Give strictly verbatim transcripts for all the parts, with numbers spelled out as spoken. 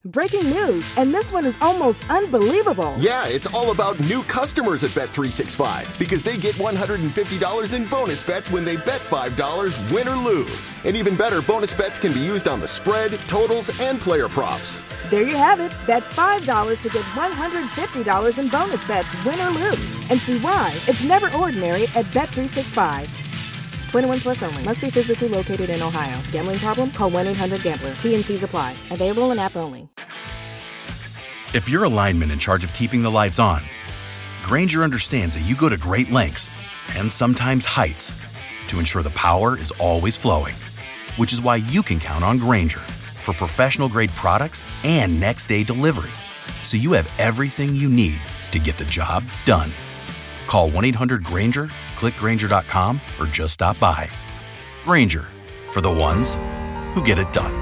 Breaking news, and this one is almost unbelievable. Yeah, it's all about new customers at Bet three sixty-five because they get one hundred fifty dollars in bonus bets when they bet five dollars, win or lose. And even better, bonus bets can be used on the spread, totals, and player props. There you have it. Bet five dollars to get one hundred fifty dollars in bonus bets, win or lose. And see why it's never ordinary at Bet three sixty-five. twenty-one plus only. Must be physically located in Ohio. Gambling problem? Call one eight hundred gambler. T N Cs apply. Available in app only. If you're a lineman in charge of keeping the lights on, Grainger understands that you go to great lengths and sometimes heights to ensure the power is always flowing, which is why you can count on Grainger for professional-grade products and next-day delivery, so you have everything you need to get the job done. Call one eight hundred Grainger, click Grainger dot com, or just stop by. Grainger, for the ones who get it done.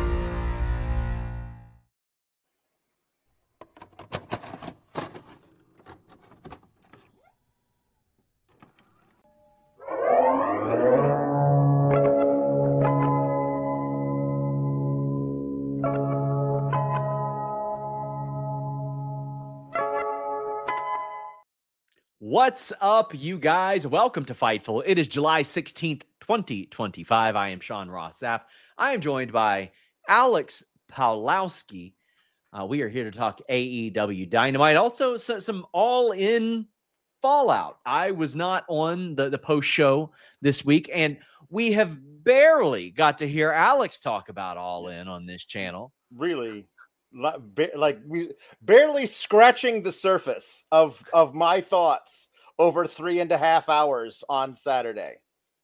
What's up, you guys? Welcome to Fightful. It is July sixteenth, twenty twenty-five. I am Sean Ross Sapp. I am joined by Alex Pawlowski. Uh, we are here to talk A E W Dynamite. Also, so, some all-in fallout. I was not on the, the post-show this week, and we have barely got to hear Alex talk about All In on this channel. Really? Like we barely scratching the surface of of my thoughts over three and a half hours on Saturday.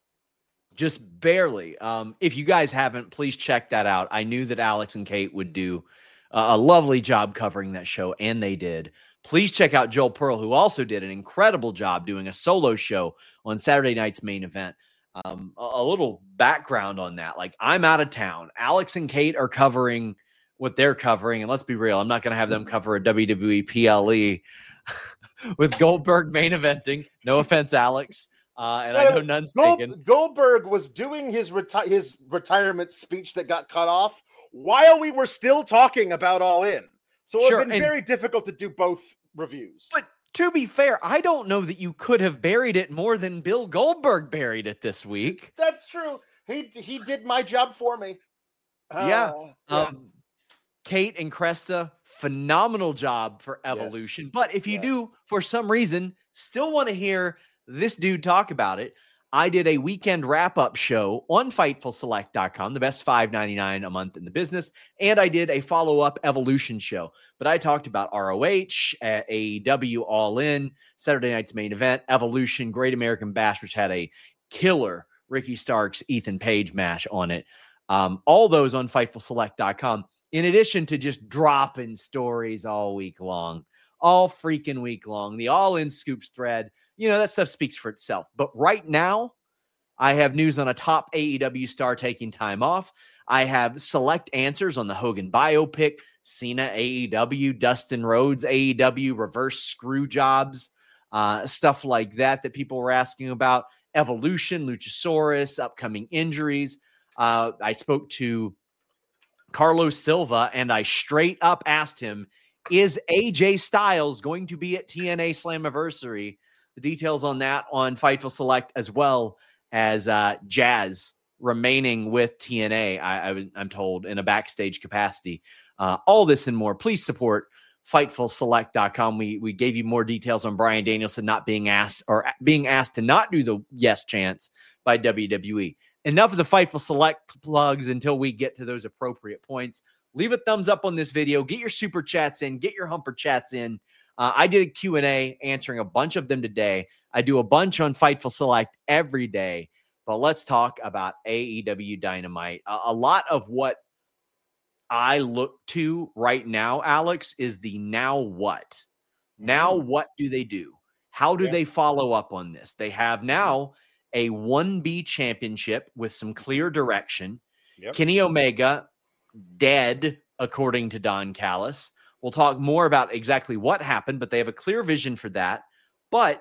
Just barely. Um, if you guys haven't, please check that out. I knew that Alex and Kate would do uh, a lovely job covering that show, and they did. Please check out Joel Pearl, who also did an incredible job doing a solo show on Saturday night's main event. Um, a, a little background on that. Like, I'm out of town. Alex and Kate are covering what they're covering, and let's be real, I'm not going to have them cover a W W E P L E with Goldberg main eventing. No offense, Alex, uh, and I know none's Gold, taken. Goldberg was doing his reti- his retirement speech that got cut off while we were still talking about All In, so it Sure, would have been and, very difficult to do both reviews. But to be fair, I don't know that you could have buried it more than Bill Goldberg buried it this week. That's true. He he did my job for me. Uh, yeah. yeah. Um, Kate and Cresta, phenomenal job for Evolution. Yes. But if you yes. do, for some reason, still want to hear this dude talk about it, I did a weekend wrap-up show on Fightful Select dot com, the best five ninety-nine a month in the business, and I did a follow-up Evolution show. But I talked about R O H, A E W All In, Saturday night's main event, Evolution, Great American Bash, which had a killer Ricky Starks, Ethan Page match on it. Um, all those on Fightful Select dot com. In addition to just dropping stories all week long, all freaking week long, the All In Scoops thread, you know, that stuff speaks for itself. But right now, I have news on a top A E W star taking time off. I have select answers on the Hogan biopic, Cena A E W, Dustin Rhodes A E W, reverse screw jobs, uh, stuff like that that people were asking about. Evolution, Luchasaurus, upcoming injuries. Uh, I spoke to Carlos Silva, and I straight up asked him, is A J Styles going to be at T N A Slammiversary? The details on that on Fightful Select, as well as uh, Jazz remaining with T N A, I, I, I'm told, in a backstage capacity. Uh, all this and more. Please support Fightful Select dot com. We we gave you more details on Bryan Danielson not being asked or being asked to not do the yes chance by W W E. Enough of the Fightful Select plugs until we get to those appropriate points. Leave a thumbs up on this video. Get your super chats in. Get your humper chats in. Uh, I did a Q and A answering a bunch of them today. I do a bunch on Fightful Select every day. But let's talk about A E W Dynamite. A, a lot of what I look to right now, Alex, is the now what? Now what do they do? How do yeah. they follow up on this? They have now a one B championship with some clear direction. Yep. Kenny Omega, dead, according to Don Callis. We'll talk more about exactly what happened, but they have a clear vision for that. But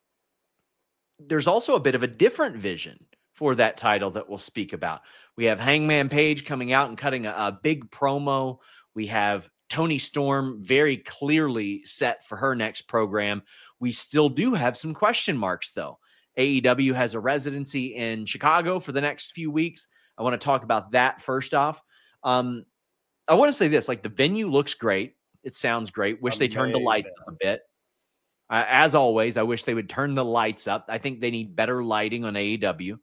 there's also a bit of a different vision for that title that we'll speak about. We have Hangman Page coming out and cutting a, a big promo. We have Toni Storm very clearly set for her next program. We still do have some question marks, though. A E W has a residency in Chicago for the next few weeks. I want to talk about that first off. Um, I want to say this, like the venue looks great. It sounds great. Wish Amazing. They turned the lights up a bit. Uh, as always, I wish they would turn the lights up. I think they need better lighting on A E W.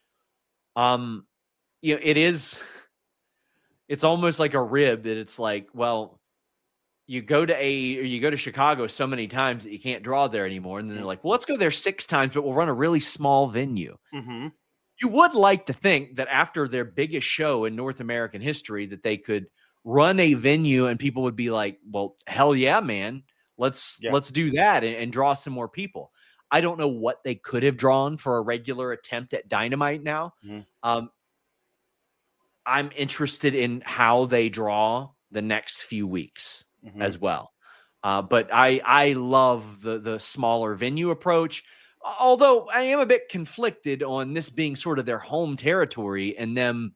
Um, you know, it is, it's almost like a rib that it's like, well, you go to a, or you go to Chicago so many times that you can't draw there anymore. And then they're like, well, let's go there six times, but we'll run a really small venue. Mm-hmm. You would like to think that after their biggest show in North American history, that they could run a venue and people would be like, well, hell yeah, man. Let's, yeah. let's do that and, and draw some more people. I don't know what they could have drawn for a regular attempt at Dynamite now. Mm-hmm. Um, I'm interested in how they draw the next few weeks. Mm-hmm. As well. Uh, but I I love the the smaller venue approach, although I am a bit conflicted on this being sort of their home territory and them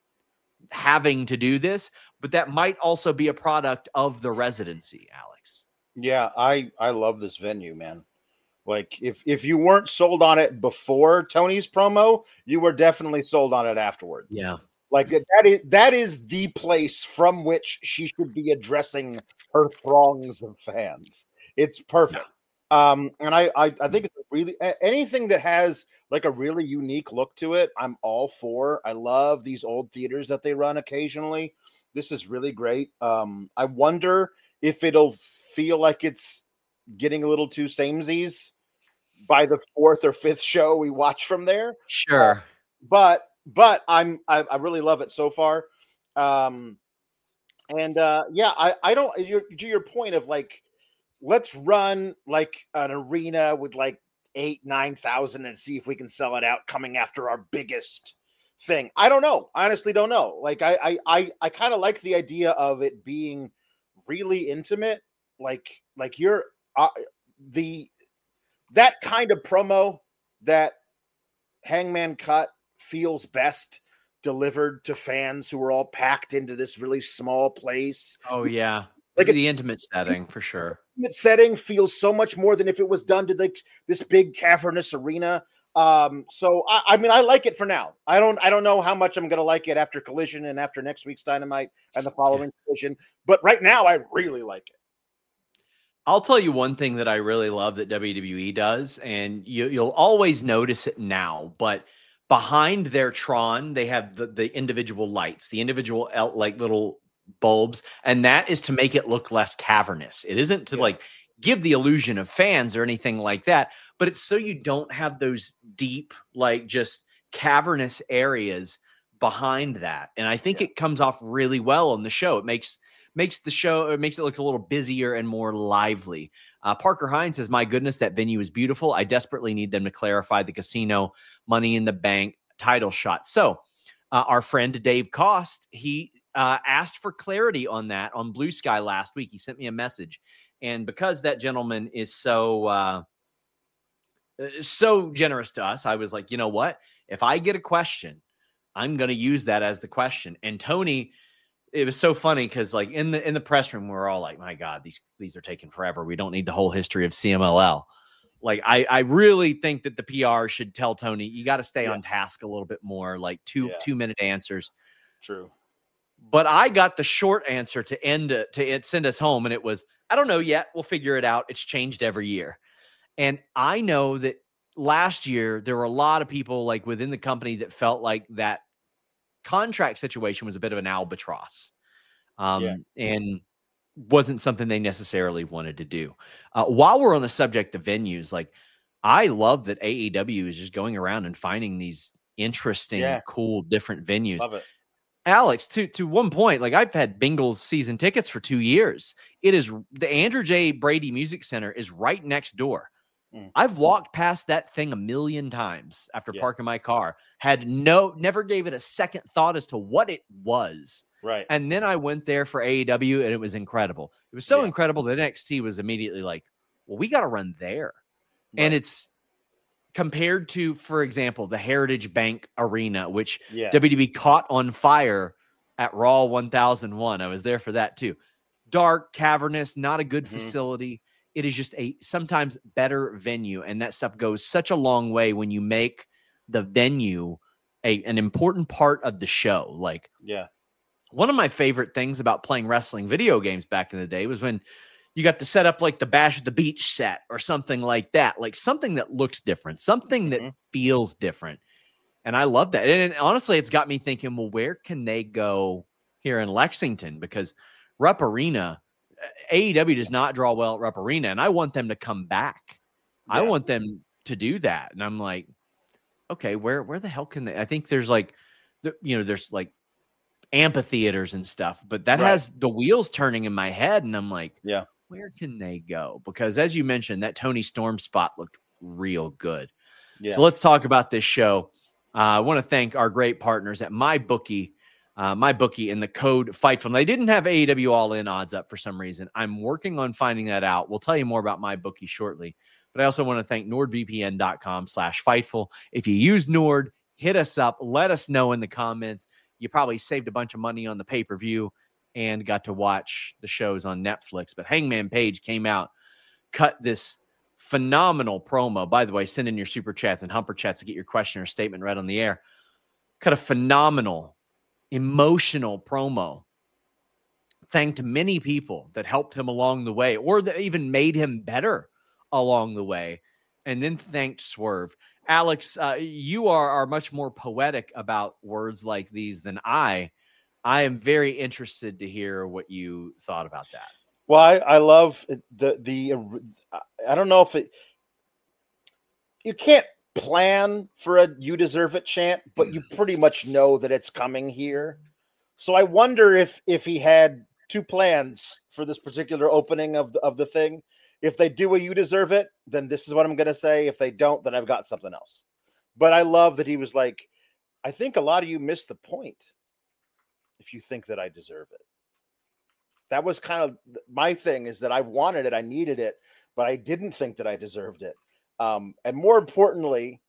having to do this, but that might also be a product of the residency, Alex. Yeah, I, I love this venue, man. Like if, if you weren't sold on it before Tony's promo, you were definitely sold on it afterward. Yeah. Like that is that is the place from which she should be addressing her throngs of fans. It's perfect. Yeah. Um, and I, I I think it's really anything that has like a really unique look to it, I'm all for. I love these old theaters that they run occasionally. This is really great. Um, I wonder if it'll feel like it's getting a little too samesies by the fourth or fifth show we watch from there. Sure. Uh, but But I'm I, I really love it so far, um, and uh, yeah, I I don't you're, to your point of like let's run like an arena with like eight nine thousand and see if we can sell it out coming after our biggest thing. I don't know, I honestly don't know. Like I I I, I kind of like the idea of it being really intimate, like like you're uh, the that kind of promo that Hangman cut feels best delivered to fans who are all packed into this really small place. Oh yeah, like the a, intimate setting for sure. Intimate setting feels so much more than if it was done to like this big cavernous arena. Um, so I, I mean, I like it for now. I don't, I don't know how much I'm gonna like it after Collision and after next week's Dynamite and the following yeah. Collision, but right now I really like it. I'll tell you one thing that I really love that W W E does, and you, you'll always notice it now, but behind their Tron, they have the, the individual lights, the individual like little bulbs, and that is to make it look less cavernous. It isn't to yeah. like give the illusion of fans or anything like that, but it's so you don't have those deep, like just cavernous areas behind that. And I think yeah. it comes off really well on the show. It makes makes the show, it makes it look a little busier and more lively. Uh, Parker Hines says, my goodness, that venue is beautiful. I desperately need them to clarify the casino Money in the Bank title shot. So uh, our friend Dave Cost, he uh, asked for clarity on that on Blue Sky last week. He sent me a message. And because that gentleman is so, uh, so generous to us, I was like, you know what? If I get a question, I'm going to use that as the question. And Tony, it was so funny because like in the in the press room, we we're all like, my God, these these are taking forever. We don't need the whole history of C M L L. Like, I, I really think that the P R should tell Tony, you got to stay yeah. on task a little bit more, like two yeah. two minute answers. True. But I got the short answer to end to it, send us home. And it was, I don't know yet. We'll figure it out. It's changed every year. And I know that last year, there were a lot of people like within the company that felt like that contract situation was a bit of an albatross. Um, yeah. And wasn't something they necessarily wanted to do. Uh, while we're on the subject of venues, like I love that A E W is just going around and finding these interesting, yeah. cool, different venues. Love it. Alex, to, to one point, like I've had Bengals season tickets for two years. It is the Andrew J. Brady Music Center is right next door. Mm. I've walked past that thing a million times after yeah. parking my car, had no, never gave it a second thought as to what it was. Right. And then I went there for A E W and it was incredible. It was so yeah. incredible that N X T was immediately like, well, we got to run there. Right. And it's compared to, for example, the Heritage Bank Arena, which yeah. W W E caught on fire at Raw one thousand one. I was there for that too. dark, cavernous, not a good Mhm. facility. It is just a sometimes better venue. And that stuff goes such a long way when you make the venue a, an important part of the show. Like, Yeah. one of my favorite things about playing wrestling video games back in the day was when you got to set up like the Bash at the Beach set or something like that, like something that looks different, something that Mhm. feels different. And I love that. And honestly, it's got me thinking, well, where can they go here in Lexington? Because Rupp Arena, A E W does not draw well at Rupp Arena, and I want them to come back. I Yeah. want them to do that. And I'm like, okay, where where the hell can they? I think there's like, you know, there's like amphitheaters and stuff, but that Right. has the wheels turning in my head. And I'm like, Yeah. where can they go? Because as you mentioned, that Tony Storm spot looked real good. Yeah. So let's talk about this show. Uh, I want to thank our great partners at MyBookie. Uh, MyBookie and the code FIGHTFUL. They didn't have A E W All-In odds up for some reason. I'm working on finding that out. We'll tell you more about MyBookie shortly. But I also want to thank NordVPN.com slash Fightful. If you use Nord, hit us up. Let us know in the comments. You probably saved a bunch of money on the pay-per-view and got to watch the shows on Netflix. But Hangman Page came out, cut this phenomenal promo. By the way, send in your super chats and humper chats to get your question or statement read on the air. Cut a phenomenal, emotional promo. Thanked many people that helped him along the way or that even made him better along the way. And then thanked Swerve. Alex, uh, you are, are much more poetic about words like these than I. I am very interested to hear what you thought about that. Well, I, I love the, the, I don't know if it, you can't plan for a "you deserve it" chant, but you pretty much know that it's coming here. So I wonder if, if he had two plans for this particular opening of the, of the thing. If they do a "you deserve it," then this is what I'm going to say. If they don't, then I've got something else. But I love that he was like, I think a lot of you missed the point if you think that I deserve it. That was kind of my thing, is that I wanted it, I needed it, but I didn't think that I deserved it. Um, and more importantly,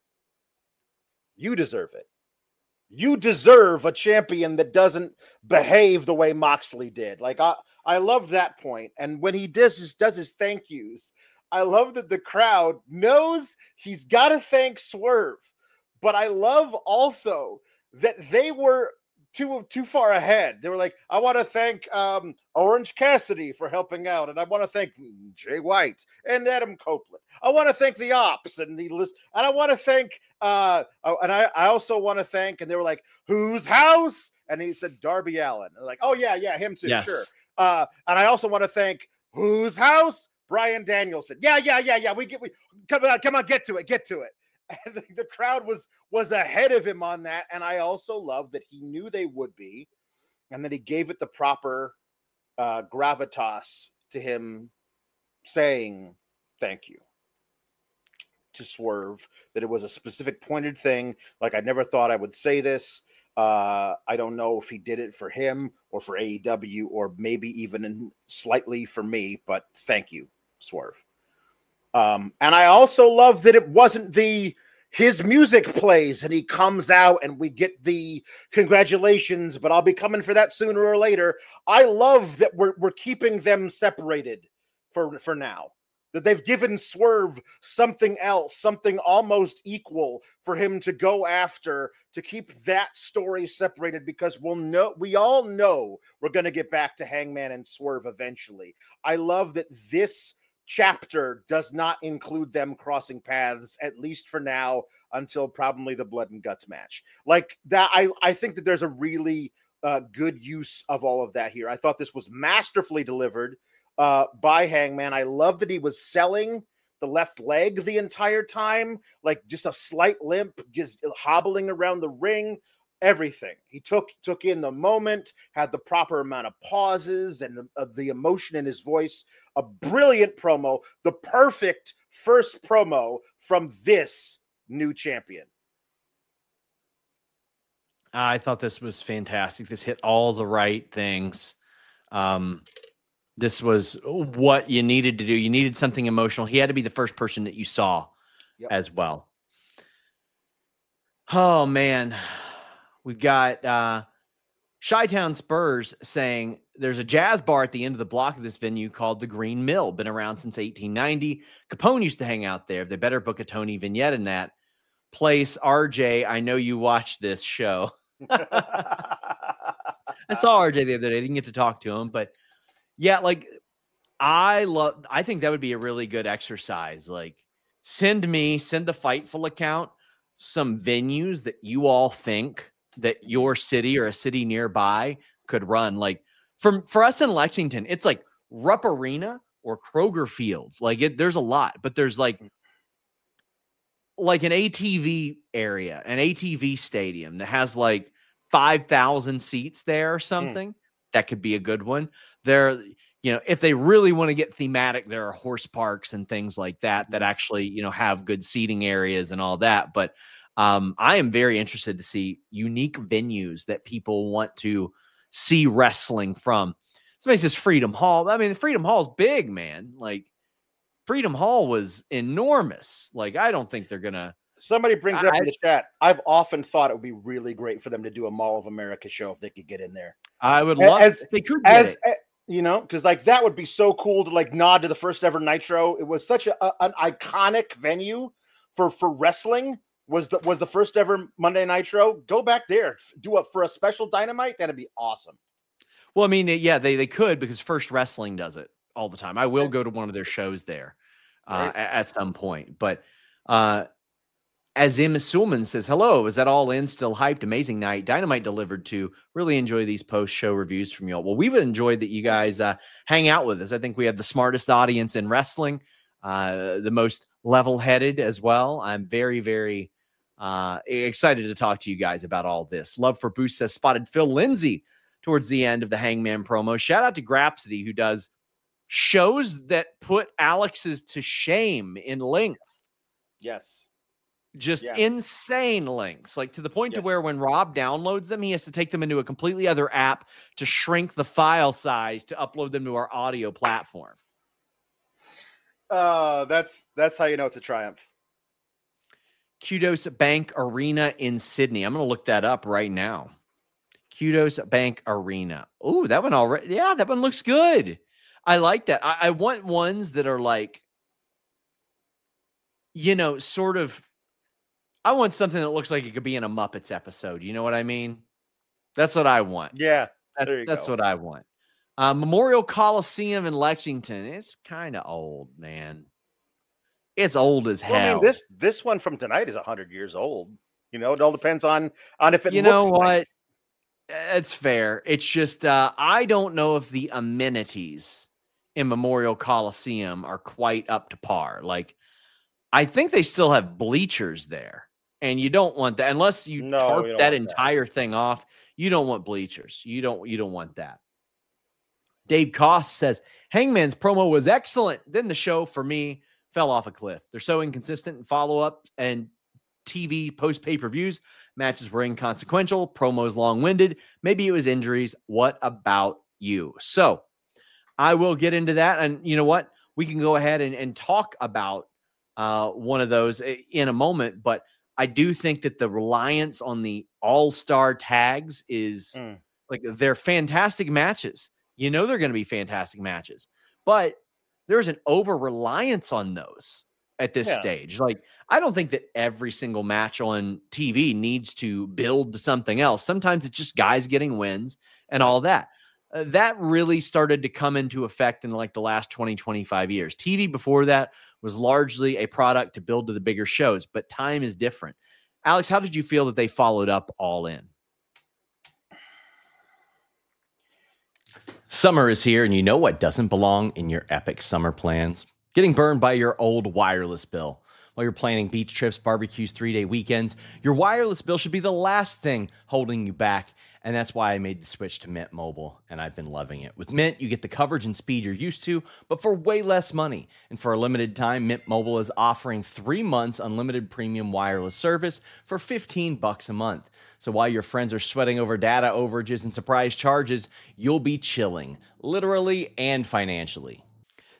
you deserve it. You deserve a champion that doesn't behave the way Moxley did. Like, I, I love that point. And when he does his, does his thank yous, I love that the crowd knows he's got to thank Swerve. But I love also that they were too too far ahead. They were like, I want to thank um, Orange Cassidy for helping out, and I want to thank Jay White and Adam Copeland. I want to thank the Ops and the list, and I want to thank uh, and I, I also want to thank. And they were like, whose house? And he said Darby Allin. And like, oh yeah, yeah, him too, Yes. sure. Uh, and I also want to thank whose house? Brian Danielson. Yeah, yeah, yeah, yeah. We get we come on, come on, get to it, get to it. And the, the crowd was was ahead of him on that. And I also love that he knew they would be, and that he gave it the proper uh, gravitas to him saying thank you to Swerve, that it was a specific pointed thing. Like, I never thought I would say this. Uh, I don't know if he did it for him or for A E W or maybe even in slightly for me, but thank you, Swerve. Um, and I also love that it wasn't the his music plays and he comes out and we get the congratulations, but I'll be coming for that sooner or later. I love that we're we're keeping them separated for, for now. That they've given Swerve something else, something almost equal for him to go after, to keep that story separated, because we'll know, we all know we're going to get back to Hangman and Swerve eventually. I love that this chapter does not include them crossing paths, at least for now, until probably the Blood and Guts match. Like that, I, I think that there's a really uh, good use of all of that here. I thought this was masterfully delivered uh, by Hangman. I love that he was selling the left leg the entire time, like just a slight limp, just hobbling around the ring. Everything he took took in the moment, had the proper amount of pauses and the, uh, the emotion in his voice. A brilliant promo, the perfect first promo from this new champion. I thought this was fantastic. This hit all the right things. Um, this was what you needed to do. You needed something emotional. He had to be the first person that you saw yep. as well. Oh man. We've got uh, Chi-Town Spurs saying there's a jazz bar at the end of the block of this venue called the Green Mill. Been around since eighteen ninety. Capone used to hang out there. They better book a Tony vignette in that place. R J, I know you watched this show. I saw R J the other day. I didn't get to talk to him, but yeah, like I love, I think that would be a really good exercise. Like send me, send the Fightful account some venues that you all think that your city or a city nearby could run. Like for, for us in Lexington, it's like Rupp Arena or Kroger Field. Like it, there's a lot, but there's like, like an A T V area, an A T V stadium that has like five thousand seats there or something. Mm. That could be a good one. There, you know, if they really want to get thematic, there are horse parks and things like that that actually, you know, have good seating areas and all that. But um, I am very interested to see unique venues that people want to see wrestling from. Somebody says Freedom Hall. I mean, Freedom Hall is big, man. Like Freedom Hall was enormous. Like, I don't think they're going to. Somebody brings it up I, in the chat. I've often thought it would be really great for them to do a Mall of America show if they could get in there. I would love as, if they could get as, it. You know, because like that would be so cool to like nod to the first ever Nitro. It was such a, a an iconic venue for for wrestling. Was the was the first ever Monday Nitro. Go back there, do it for a special Dynamite. That'd be awesome. Well, I mean, yeah, they they could because First Wrestling does it all the time. I will go to one of their shows there uh, right. at, at some point. But uh, as Emma Sulman says, hello, is that all in? Still hyped? Amazing night. Dynamite delivered to. Really enjoy these post-show reviews from y'all. Well, we've enjoyed that you guys uh, hang out with us. I think we have the smartest audience in wrestling, uh, the most level-headed as well. I'm very, very uh, excited to talk to you guys about all this. Love for Boost says, spotted Phil Lindsay towards the end of the Hangman promo. Shout out to Grapsody, who does shows that put Alex's to shame in length. Yes. Just yeah. insane links, like to the point yes. to where when Rob downloads them, he has to take them into a completely other app to shrink the file size to upload them to our audio platform. Uh, that's that's how you know it's a triumph. Kudos Bank Arena in Sydney. I'm going to look that up right now. Kudos Bank Arena. Oh, that one already. Yeah, that one looks good. I like that. I, I want ones that are like, you know, sort of. I want something that looks like it could be in a Muppets episode. You know what I mean? That's what I want. Yeah, that, there you that's go. what I want. Uh, Memorial Coliseum in Lexington. It's kind of old, man. It's old as hell. Well, I mean, this this one from tonight is a hundred years old. You know, it all depends on on if it. You looks know what? Nice. It's fair. It's just uh, I don't know if the amenities in Memorial Coliseum are quite up to par. Like, I think they still have bleachers there. And you don't want that unless you no, tarp you that entire that. thing off. You don't want bleachers. You don't. You don't want that. Dave Koss says Hangman's promo was excellent. Then the show for me fell off a cliff. They're so inconsistent in follow up and T V post pay per views. Matches were inconsequential. Promos long winded. Maybe it was injuries. What about you? So I will get into that. And you know what? We can go ahead and, and talk about uh, one of those in a moment. But I do think that the reliance on the all-star tags is mm. like they're fantastic matches. You know, they're going to be fantastic matches, but there's an over-reliance on those at this yeah. stage. Like, I don't think that every single match on T V needs to build to something else. Sometimes it's just guys getting wins and all that. Uh, that really started to come into effect in like the last twenty, twenty-five years. T V before that was largely a product to build to the bigger shows, but time is different. Alex, how did you feel that they followed up All In? Summer is here, and you know what doesn't belong in your epic summer plans? Getting burned by your old wireless bill. While you're planning beach trips, barbecues, three-day weekends, your wireless bill should be the last thing holding you back. And that's why I made the switch to Mint Mobile, and I've been loving it. With Mint, you get the coverage and speed you're used to, but for way less money. And for a limited time, Mint Mobile is offering three months unlimited premium wireless service for fifteen bucks a month. So while your friends are sweating over data overages and surprise charges, you'll be chilling, literally and financially.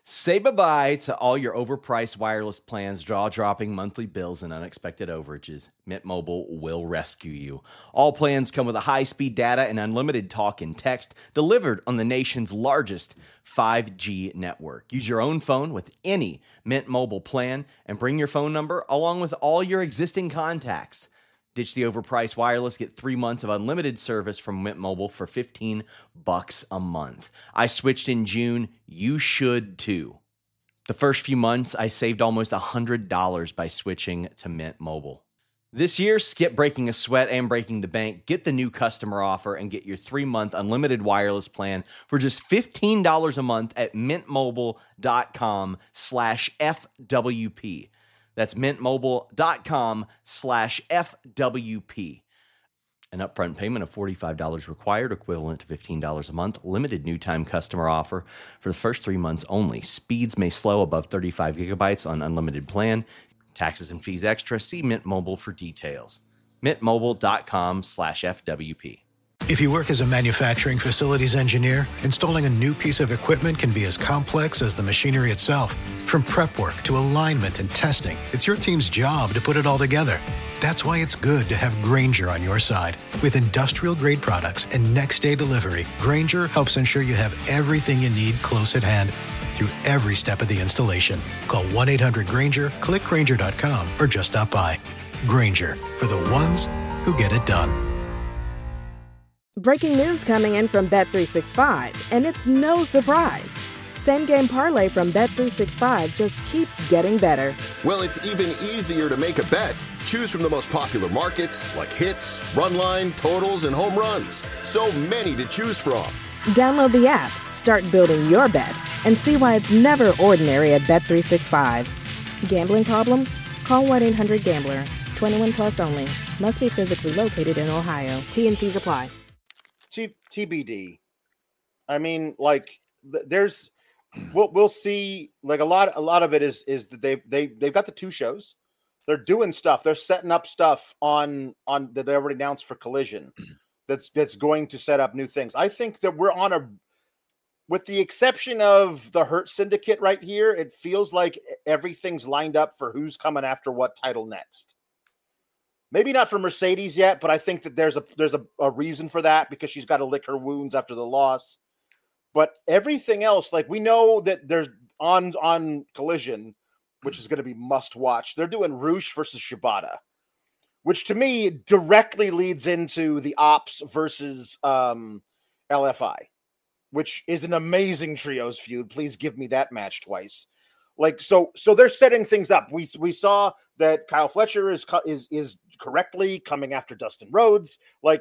Say bye-bye to all your overpriced wireless plans, jaw-dropping monthly bills, and unexpected overages. Mint Mobile will rescue you. All plans come with a high-speed data and unlimited talk and text delivered on the nation's largest five G network. Use your own phone with any Mint Mobile plan and bring your phone number along with all your existing contacts. Ditch the overpriced wireless. Get three months of unlimited service from Mint Mobile for fifteen bucks a month. I switched in June. You should too. The first few months, I saved almost one hundred dollars by switching to Mint Mobile. This year, skip breaking a sweat and breaking the bank. Get the new customer offer and get your three-month unlimited wireless plan for just fifteen dollars a month at mintmobile.com slash FWP. That's mintmobile.com slash FWP. An upfront payment of forty-five dollars required, equivalent to fifteen dollars a month. Limited new time customer offer for the first three months only. Speeds may slow above thirty-five gigabytes on unlimited plan. Taxes and fees extra. See Mint Mobile for details. mintmobile.com slash FWP. If you work as a manufacturing facilities engineer, installing a new piece of equipment can be as complex as the machinery itself. From prep work to alignment and testing, it's your team's job to put it all together. That's why it's good to have Grainger on your side. With industrial-grade products and next-day delivery, Grainger helps ensure you have everything you need close at hand through every step of the installation. Call one eight hundred Grainger, click Grainger dot com, or just stop by. Grainger, for the ones who get it done. Breaking news coming in from Bet three sixty-five, and it's no surprise. Same Game Parlay from Bet three sixty-five just keeps getting better. Well, it's even easier to make a bet. Choose from the most popular markets like hits, run line, totals, and home runs. So many to choose from. Download the app, start building your bet, and see why it's never ordinary at Bet three sixty-five. Gambling problem? Call one eight hundred gambler. twenty-one plus only. Must be physically located in Ohio. T and C's apply. T- TBD. I mean, like, th- there's, we'll we'll see. Like a lot, a lot of it is is that they they they've got the two shows. They're doing stuff. They're setting up stuff on on that they already announced for Collision. That's that's going to set up new things. I think that we're on a, with the exception of the Hurt Syndicate right here, it feels like everything's lined up for who's coming after what title next. Maybe not for Mercedes yet, but I think that there's a there's a, a reason for that because she's got to lick her wounds after the loss. But everything else, like we know that there's on on Collision, which is going to be must watch. They're doing Roosh versus Shibata, which to me directly leads into the Ops versus um, L F I, which is an amazing trios feud. Please give me that match twice. Like so, so they're setting things up. We we saw that Kyle Fletcher is is is correctly coming after Dustin Rhodes. Like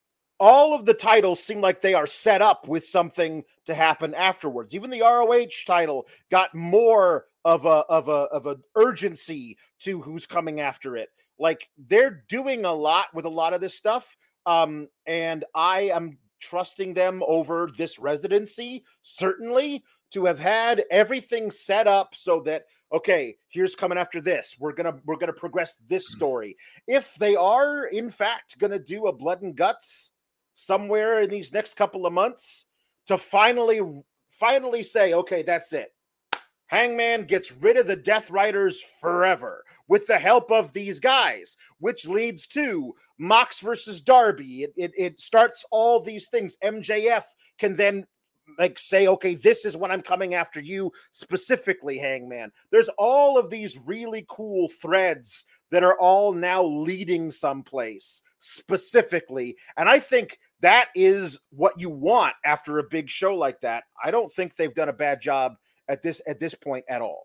all of the titles seem like they are set up with something to happen afterwards. Even the R O H title got more of a of a of an urgency to who's coming after it. Like they're doing a lot with a lot of this stuff, um, and I am trusting them over this residency certainly. To have had everything set up so that, okay, here's coming after this. We're gonna we're gonna progress this story. If they are in fact gonna do a blood and guts somewhere in these next couple of months, to finally finally say, okay, that's it. Hangman gets rid of the Death Riders forever with the help of these guys, which leads to Mox versus Darby. It it, it starts all these things. M J F can then like say, okay, this is when I'm coming after you specifically, Hangman. There's all of these really cool threads that are all now leading someplace specifically. And I think that is what you want after a big show like that. I don't think they've done a bad job at this, at this point at all.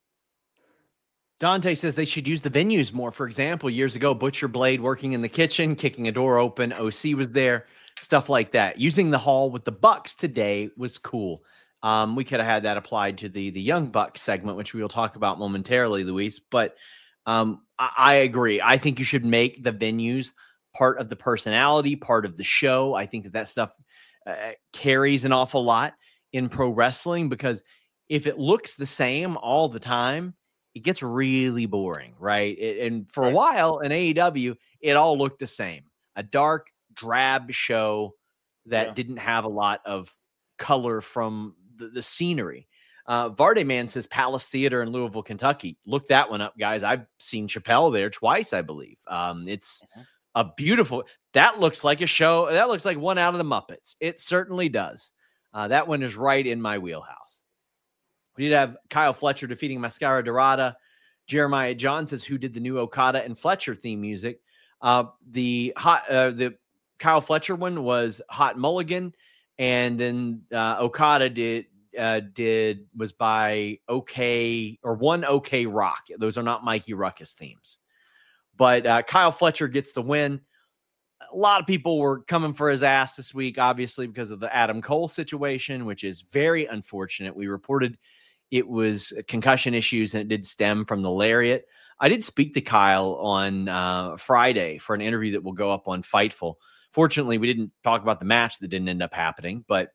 Dante says they should use the venues more. For example, years ago, Butcher Blade working in the kitchen, kicking a door open. O C was there. Stuff like that. Using the hall with the Bucks today was cool. Um, we could have had that applied to the the Young Bucks segment, which we will talk about momentarily, Luis. But um, I, I agree. I think you should make the venues part of the personality, part of the show. I think that that stuff uh, carries an awful lot in pro wrestling because if it looks the same all the time, it gets really boring, right? It, and for a while in A E W, it all looked the same. A dark, drab show that yeah. didn't have a lot of color from the, the scenery. Uh, Vardaman says Palace Theater in Louisville, Kentucky. Look that one up, guys. I've seen Chappelle there twice, I believe. Um, it's mm-hmm. a beautiful, that looks like a show. That looks like one out of the Muppets. It certainly does. Uh, that one is right in my wheelhouse. We did have Kyle Fletcher defeating Mascara Dorada. Jeremiah John says, who did the new Okada and Fletcher theme music? Uh, the hot, uh, the Kyle Fletcher one was Hot Mulligan. And then uh, Okada did, uh, did, was by OK or one OK Rock. Those are not Mikey Ruckus themes. But uh, Kyle Fletcher gets the win. A lot of people were coming for his ass this week, obviously, because of the Adam Cole situation, which is very unfortunate. We reported it was concussion issues and it did stem from the lariat. I did speak to Kyle on uh, Friday for an interview that will go up on Fightful. Fortunately, we didn't talk about the match that didn't end up happening, but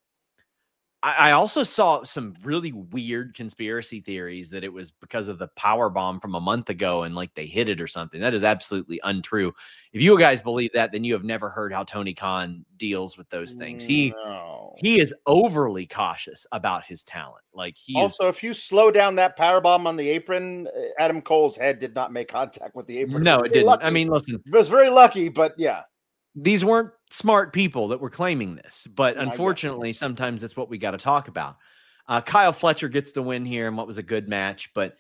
I, I also saw some really weird conspiracy theories that it was because of the power bomb from a month ago and like they hit it or something. That is absolutely untrue. If you guys believe that, then you have never heard how Tony Khan deals with those things. He no. he is overly cautious about his talent. Like he also, is, if you slow down that power bomb on the apron, Adam Cole's head did not make contact with the apron. No, it, it didn't. Lucky. I mean, listen, it was very lucky, but yeah. These weren't smart people that were claiming this, but unfortunately, sometimes that's what we got to talk about. Uh, Kyle Fletcher gets the win here in what was a good match, but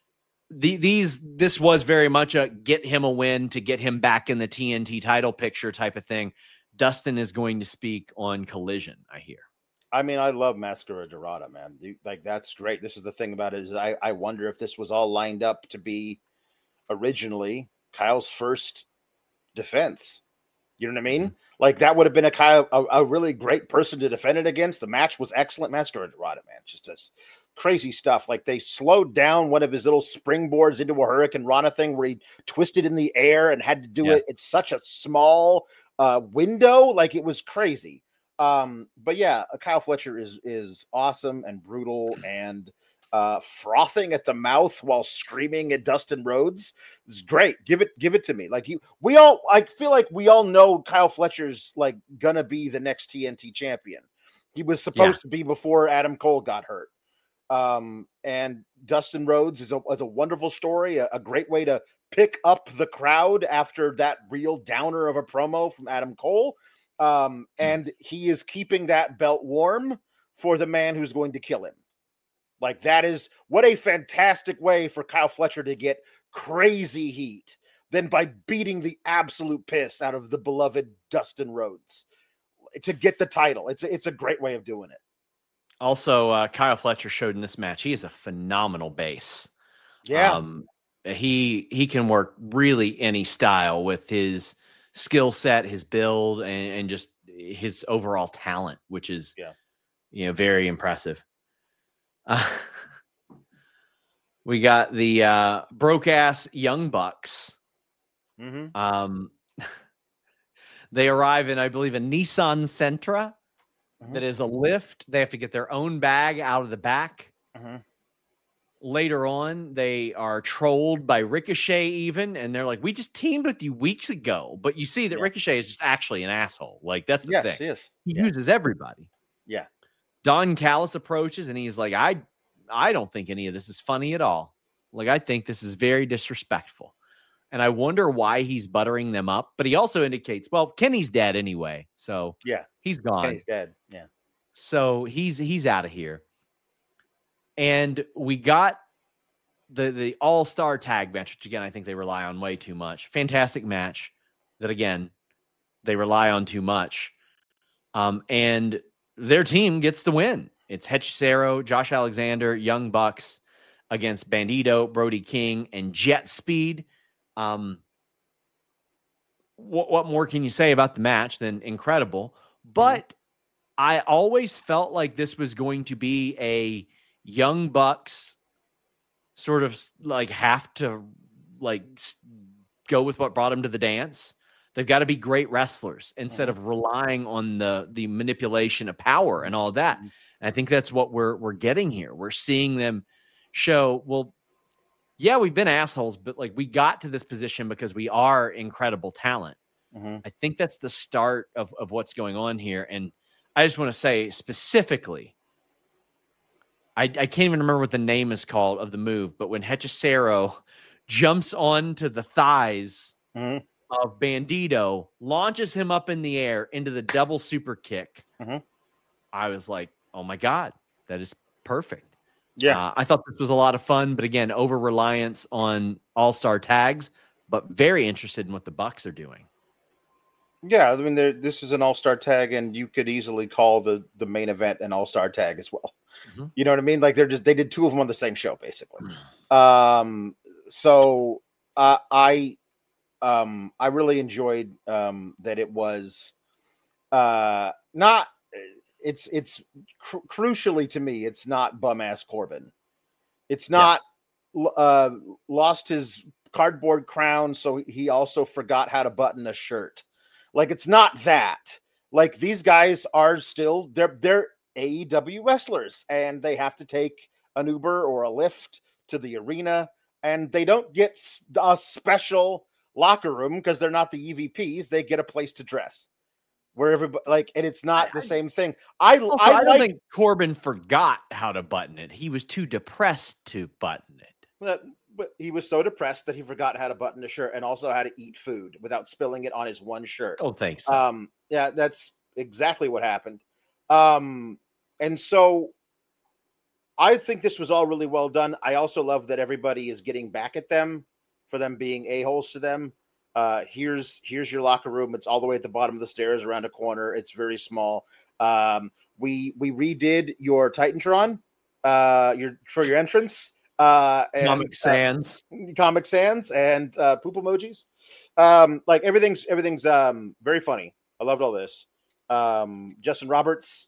the, these this was very much a get him a win to get him back in the T N T title picture type of thing. Dustin is going to speak on Collision, I hear. I mean, I love Mascara Dorada, man. You, like, that's great. This is the thing about it is I, I wonder if this was all lined up to be originally Kyle's first defense. You know what I mean? Like that would have been a Kyle, a, a really great person to defend it against. The match was excellent. Mascara Dorada, man, just this crazy stuff. Like they slowed down one of his little springboards into a Hurricane Rana thing where he twisted in the air and had to do yeah. it. It's such a small uh, window. Like it was crazy. Um, but yeah, Kyle Fletcher is is awesome and brutal and uh, frothing at the mouth while screaming at Dustin Rhodes. It's great. Give it, give it to me. Like you, we all, I feel like we all know Kyle Fletcher's like gonna be the next T N T champion. He was supposed yeah. to be before Adam Cole got hurt. Um, and Dustin Rhodes is a, is a wonderful story, a, a great way to pick up the crowd after that real downer of a promo from Adam Cole. Um, and he is keeping that belt warm for the man who's going to kill him. Like that is what a fantastic way for Kyle Fletcher to get crazy heat than by beating the absolute piss out of the beloved Dustin Rhodes to get the title. It's a, it's a great way of doing it. Also, uh, Kyle Fletcher showed in this match, he is a phenomenal base. Yeah. Um, he, he can work really any style with his skill set, his build, and, and just his overall talent, which is, yeah. you know, very impressive. Uh, we got the uh, broke ass Young Bucks. Mm-hmm. Um, they arrive in, I believe, a Nissan Sentra mm-hmm. that is a lift. They have to get their own bag out of the back. Mm-hmm. Later on, they are trolled by Ricochet even, and they're like, we just teamed with you weeks ago. But you see that yeah. Ricochet is just actually an asshole. Like, that's the yes, thing. He, is. he yeah. uses everybody. Yeah. Don Callis approaches, and he's like, I, I don't think any of this is funny at all. Like, I think this is very disrespectful. And I wonder why he's buttering them up. But he also indicates, well, Kenny's dead anyway. So yeah, he's gone. Kenny's dead. Yeah. So he's he's out of here. And we got the the all-star tag match, which again, I think they rely on way too much. Fantastic match that again, they rely on too much. Um, and their team gets the win. It's Hechicero, Josh Alexander, Young Bucks against Bandito, Brody King, and Jet Speed. Um, what, what more can you say about the match than incredible? But mm-hmm. I always felt like this was going to be a Young Bucks sort of like have to like go with what brought them to the dance. They've got to be great wrestlers instead of relying on the the manipulation of power and all of that. And I think that's what we're we're getting here. We're seeing them show, well, yeah, we've been assholes, but like we got to this position because we are incredible talent. Mm-hmm. I think that's the start of, of what's going on here. And I just want to say specifically, I, I can't even remember what the name is called of the move, but when Hechicero jumps onto the thighs mm-hmm. of Bandito, launches him up in the air into the double super kick, mm-hmm. I was like, oh my God, that is perfect. Yeah. Uh, I thought this was a lot of fun, but again, over reliance on all-star tags, but very interested in what the Bucks are doing. Yeah, I mean, this is an all-star tag, and you could easily call the, the main event an all-star tag as well. Mm-hmm. You know what I mean? Like they're just they did two of them on the same show, basically. um, so uh, I um I really enjoyed um that it was uh not it's it's cr- crucially to me it's not bum ass Corbin. It's not yes. uh lost his cardboard crown, so he also forgot how to button a shirt. Like, it's not that. Like, these guys are still, they're, they're A E W wrestlers, and they have to take an Uber or a Lyft to the arena, and they don't get a special locker room because they're not the E V Ps. They get a place to dress. Where everybody, like, and it's not I, the same thing. I, also, I, I don't like, think Corbin forgot how to button it. He was too depressed to button it. But, but he was so depressed that he forgot how to button a shirt and also how to eat food without spilling it on his one shirt. Oh, thanks. So. Um, yeah, that's exactly what happened. Um, and so I think this was all really well done. I also love that everybody is getting back at them for them being a-holes to them. Uh, here's here's your locker room. It's all the way at the bottom of the stairs around a corner. It's very small. Um, we we redid your Titantron uh, your for your entrance. Uh, and, Comic Sans, uh, Comic Sans, and uh, poop emojis. Um, like everything's everything's um, very funny. I loved all this. Um, Justin Roberts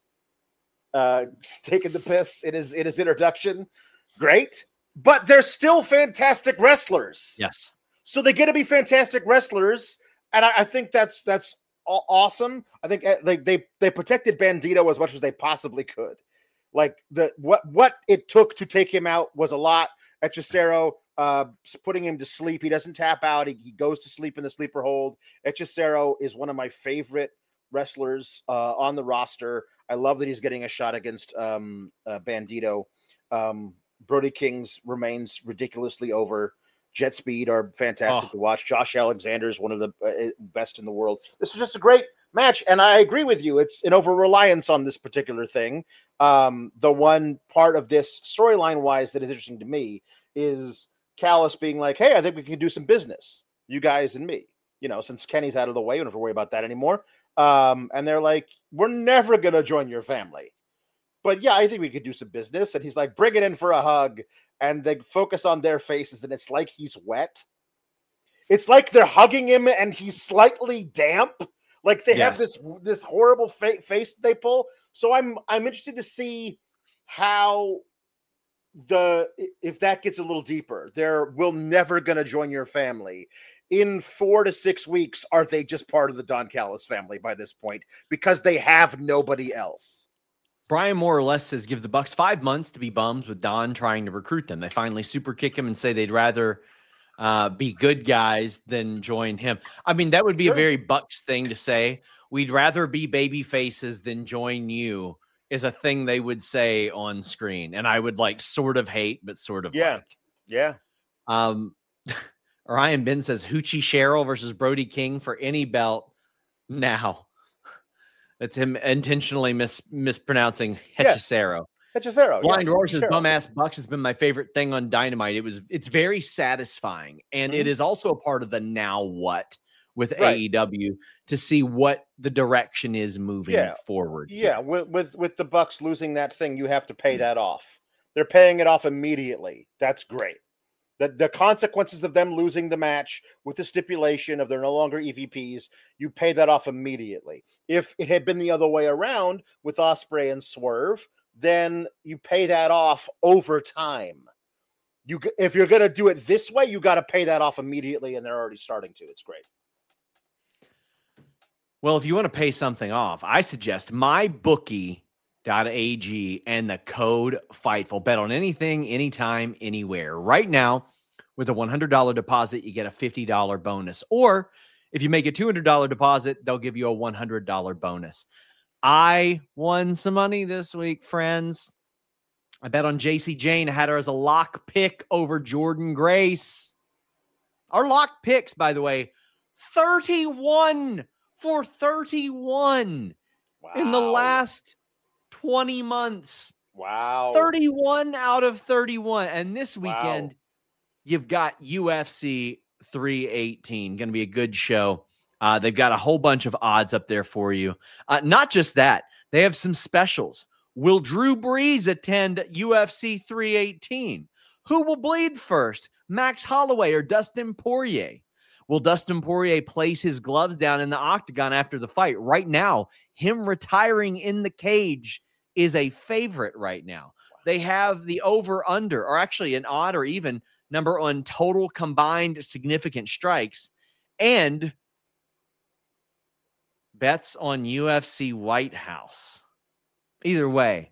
uh, taking the piss in his in his introduction. Great, but they're still fantastic wrestlers. Yes. So they get to be fantastic wrestlers, and I, I think that's that's awesome. I think like they they protected Bandito as much as they possibly could. Like the what what it took to take him out was a lot. Hechicero uh, putting him to sleep. He doesn't tap out. He, he goes to sleep in the sleeper hold. Hechicero is one of my favorite wrestlers uh, on the roster. I love that he's getting a shot against um, uh, Bandito. Um, Brody King's remains ridiculously over. Jet Speed are fantastic oh. to watch. Josh Alexander is one of the uh, best in the world. This is just a great match, and I agree with you. It's an over-reliance on this particular thing. Um, the one part of this storyline-wise that is interesting to me is Callis being like, hey, I think we can do some business, you guys and me. You know, since Kenny's out of the way, we don't have to worry about that anymore. Um, and they're like, we're never going to join your family. But yeah, I think we could do some business. And he's like, bring it in for a hug. And they focus on their faces, and it's like he's wet. It's like they're hugging him, and he's slightly damp. Like they yes. have this this horrible fa- face that they pull. So I'm I'm interested to see how the if that gets a little deeper. They're we're never going to join your family. In four to six weeks, are they just part of the Don Callis family by this point because they have nobody else? Brian more or less says give the Bucks five months to be bums with Don trying to recruit them. They finally super kick him and say they'd rather uh, be good guys than join him. I mean, that would be sure. a very Bucks thing to say. We'd rather be baby faces than join you is a thing they would say on screen. And I would like sort of hate, but sort of yeah. like. Yeah. Um, Ryan Ben says Hoochie Cheryl versus Brody King for any belt now. That's him intentionally mis- mispronouncing Hechicero. Yeah. Hechicero. Blind yeah. Roar says Bum Ass Bucks has been my favorite thing on Dynamite. It was it's very satisfying. And mm-hmm. it is also a part of the now what with right. A E W to see what the direction is moving yeah. forward. Yeah, with, with with the Bucks losing that thing, you have to pay mm-hmm. that off. They're paying it off immediately. That's great. The, the consequences of them losing the match with the stipulation of they're no longer E V Ps, you pay that off immediately. If it had been the other way around with Ospreay and Swerve, then you pay that off over time. You, if you're going to do it this way, you got to pay that off immediately, and they're already starting to. It's great. Well, if you want to pay something off, I suggest my bookie dot a g and the code FIGHTFUL. Bet on anything, anytime, anywhere. Right now, with a one hundred dollars deposit, you get a fifty dollars bonus. Or if you make a two hundred dollars deposit, they'll give you a one hundred dollars bonus. I won some money this week, friends. I bet on J C Jane. I had her as a lock pick over Jordan Grace. Our lock picks, by the way, thirty-one for thirty-one wow. in the last twenty months. Wow. thirty-one out of thirty-one. And this weekend, wow. you've got U F C three eighteen. Going to be a good show. Uh, they've got a whole bunch of odds up there for you. Uh, not just that, they have some specials. Will Drew Brees attend U F C three eighteen? Who will bleed first, Max Holloway or Dustin Poirier? Will Dustin Poirier place his gloves down in the octagon after the fight? Right now, him retiring in the cage is a favorite right now. They have the over-under, or actually an odd or even number on total combined significant strikes, and bets on U F C White House. Either way,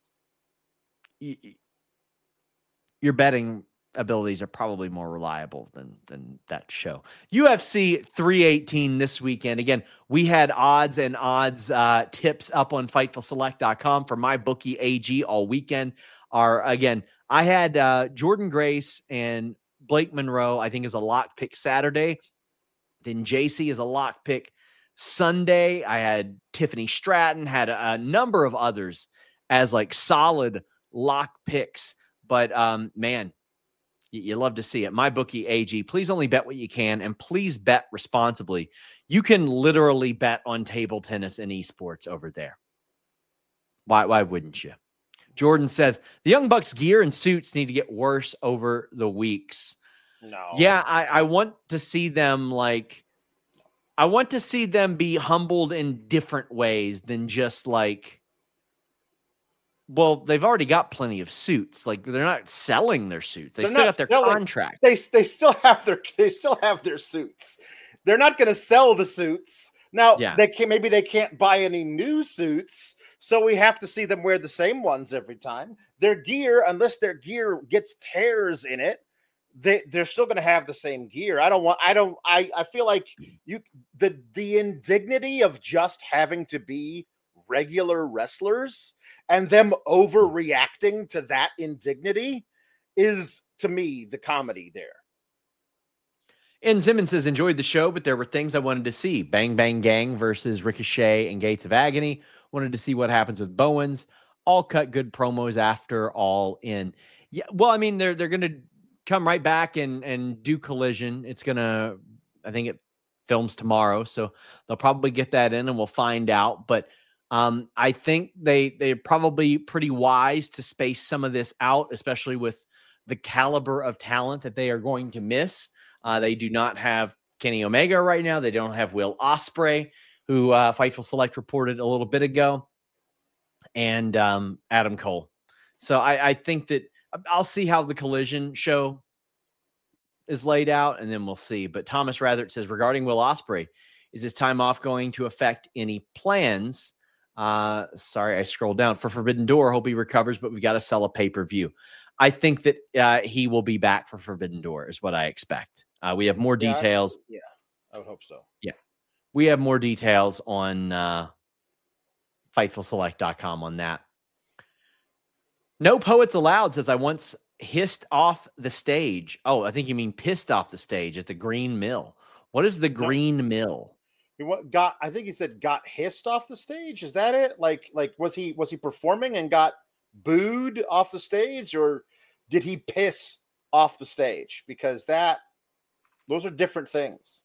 your betting abilities are probably more reliable than, than that show. U F C three eighteen this weekend. Again, we had odds and odds uh, tips up on Fightful Select dot com for my bookie A G all weekend. Are again, I had uh, Jordan Grace and Blake Monroe, I think, is a lock pick Saturday. Then J C is a lock pick Sunday. I had Tiffany Stratton, had a, a number of others as like solid lock picks. But um, man, you, you love to see it. My bookie A G, please only bet what you can, and please bet responsibly. You can literally bet on table tennis and esports over there. Why, why wouldn't you? Jordan says, the Young Bucks gear and suits need to get worse over the weeks. No. Yeah, I, I want to see them like, I want to see them be humbled in different ways than just like, well, they've already got plenty of suits. Like they're not selling their suits. They they're still got their selling, contract. They they still have their they still have their suits. They're not going to sell the suits. Now, yeah. they can maybe they can't buy any new suits, so we have to see them wear the same ones every time. Their gear, unless their gear gets tears in it, they they're still going to have the same gear. I don't want. I don't. I I feel like you the the indignity of just having to be regular wrestlers and them overreacting to that indignity is, to me, the comedy there. And Simmons says, enjoyed the show, but there were things I wanted to see. Bang Bang Gang versus Ricochet and Gates of Agony. Wanted to see what happens with Bowens. All cut good promos after all in. Yeah, well, I mean, they're they're going to come right back and, and do Collision. It's going to, I think it films tomorrow, so they'll probably get that in and we'll find out. But um, I think they, they're probably pretty wise to space some of this out, especially with the caliber of talent that they are going to miss. Uh, they do not have Kenny Omega right now. They don't have Will Ospreay, who uh, Fightful Select reported a little bit ago, and um, Adam Cole. So I, I think that I'll see how the Collision show is laid out, and then we'll see. But Thomas Rathert says, regarding Will Ospreay, is his time off going to affect any plans? Uh, sorry, I scrolled down. For Forbidden Door, hope he recovers, but we've got to sell a pay-per-view. I think that uh, he will be back for Forbidden Door is what I expect. Uh, we have more details. Yeah, I would hope so. Yeah. We have more details on uh, Fightful Select dot com on that. No Poets Allowed says, I once hissed off the stage. Oh, I think you mean pissed off the stage at the Green Mill. What is the Green no. Mill? He got, I think he said got hissed off the stage. Is that it? Like, like was he was he performing and got booed off the stage, or did he piss off the stage? Because that those are different things.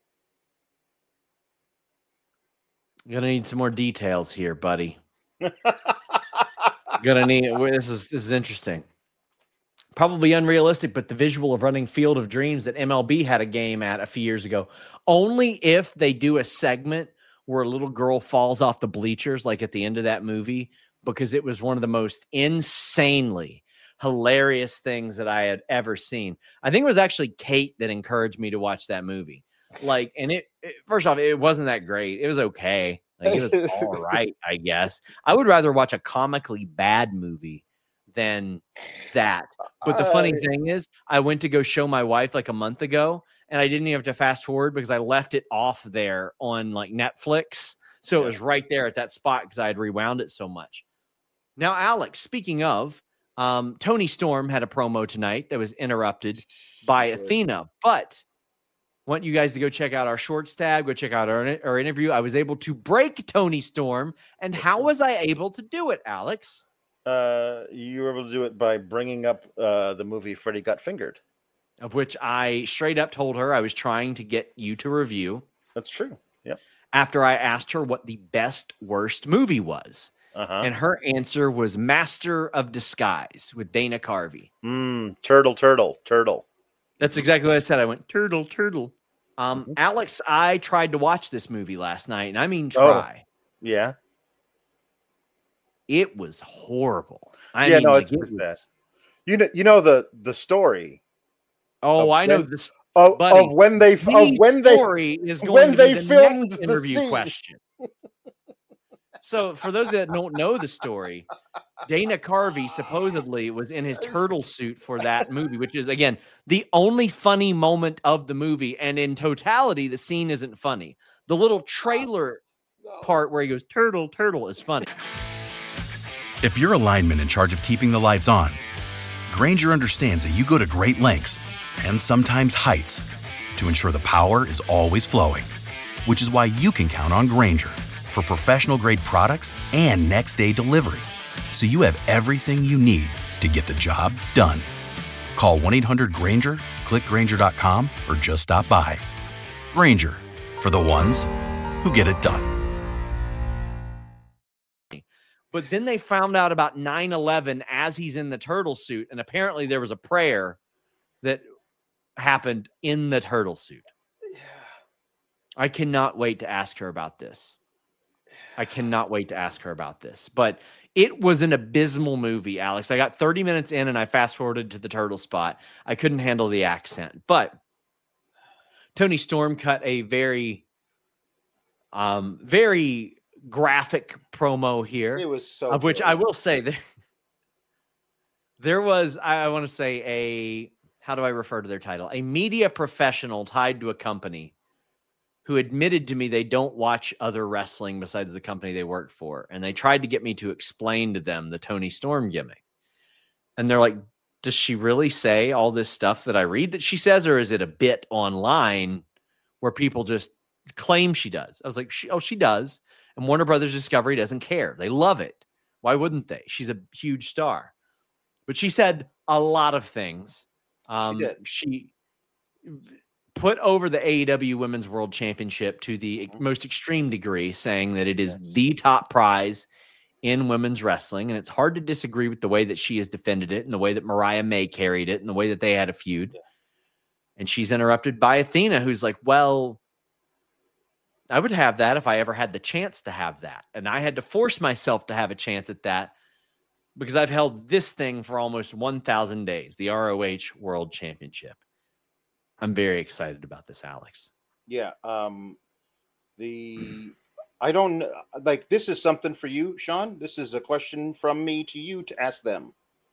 I'm gonna need some more details here, buddy. Gonna need this is this is interesting. Probably unrealistic, but the visual of running Field of Dreams that M L B had a game at a few years ago. Only if they do a segment where a little girl falls off the bleachers, like at the end of that movie, because it was one of the most insanely hilarious things that I had ever seen. I think it was actually Kate that encouraged me to watch that movie. Like, and it, it first off, it wasn't that great. It was okay. Like, it was all right, I guess. I would rather watch a comically bad movie than that. But the funny uh, thing is, I went to go show my wife like a month ago, and I didn't even have to fast forward because I left it off there on like Netflix. So yeah. It was right there at that spot because I had rewound it so much. Now, Alex, speaking of, Um, Tony Storm had a promo tonight that was interrupted by Athena, but I want you guys to go check out our short stab, go check out our, our interview. I was able to break Tony Storm. And how was I able to do it, Alex? Uh, you were able to do it by bringing up uh, the movie Freddy Got Fingered. Of which I straight up told her I was trying to get you to review. That's true. Yep. After I asked her what the best worst movie was. Uh-huh. And her answer was Master of Disguise with Dana Carvey. Mm, turtle, turtle, turtle. That's exactly what I said. I went, turtle, turtle. Um, mm-hmm. Alex, I tried to watch this movie last night, and I mean try. Oh, yeah. It was horrible. I yeah, mean, no, like, it's it pretty was... bad. You know, you know the the story. Oh, I know this. Of, buddy, of when they the of when story they is going when to they be the filmed next the interview scene. question. So, for those that don't know the story, Dana Carvey supposedly was in his turtle suit for that movie, which is, again, the only funny moment of the movie. And in totality, the scene isn't funny. The little trailer part where he goes, turtle, turtle, is funny. If you're a lineman in charge of keeping the lights on, Grainger understands that you go to great lengths and sometimes heights to ensure the power is always flowing, which is why you can count on Grainger for professional-grade products and next-day delivery, so you have everything you need to get the job done. Call one eight hundred Grainger, click Grainger dot com, or just stop by. Grainger, for the ones who get it done. But then they found out about nine eleven as he's in the turtle suit, and apparently there was a prayer that happened in the turtle suit. Yeah. I cannot wait to ask her about this. I cannot wait to ask her about this. But it was an abysmal movie, Alex. I got thirty minutes in and I fast forwarded to the turtle spot. I couldn't handle the accent. But Tony Storm cut a very, um, very graphic promo here. It was so of which good. I will say that there was, I want to say, a, how do I refer to their title? A media professional tied to a company who admitted to me they don't watch other wrestling besides the company they work for. And they tried to get me to explain to them the Tony Storm gimmick. And they're like, does she really say all this stuff that I read that she says, or is it a bit online where people just claim she does? I was like, she, oh, she does. And Warner Brothers Discovery doesn't care. They love it. Why wouldn't they? She's a huge star. But she said a lot of things. Um, she, she put over the A E W Women's World Championship to the most extreme degree, saying that it is the top prize in women's wrestling. And it's hard to disagree with the way that she has defended it and the way that Mariah May carried it and the way that they had a feud. Yeah. And she's interrupted by Athena, who's like, well, I would have that if I ever had the chance to have that. And I had to force myself to have a chance at that because I've held this thing for almost one thousand days, the R O H World Championship. I'm very excited about this, Alex. Yeah. Um, the, I don't like, this is something for you, Sean. This is a question from me to you to ask them.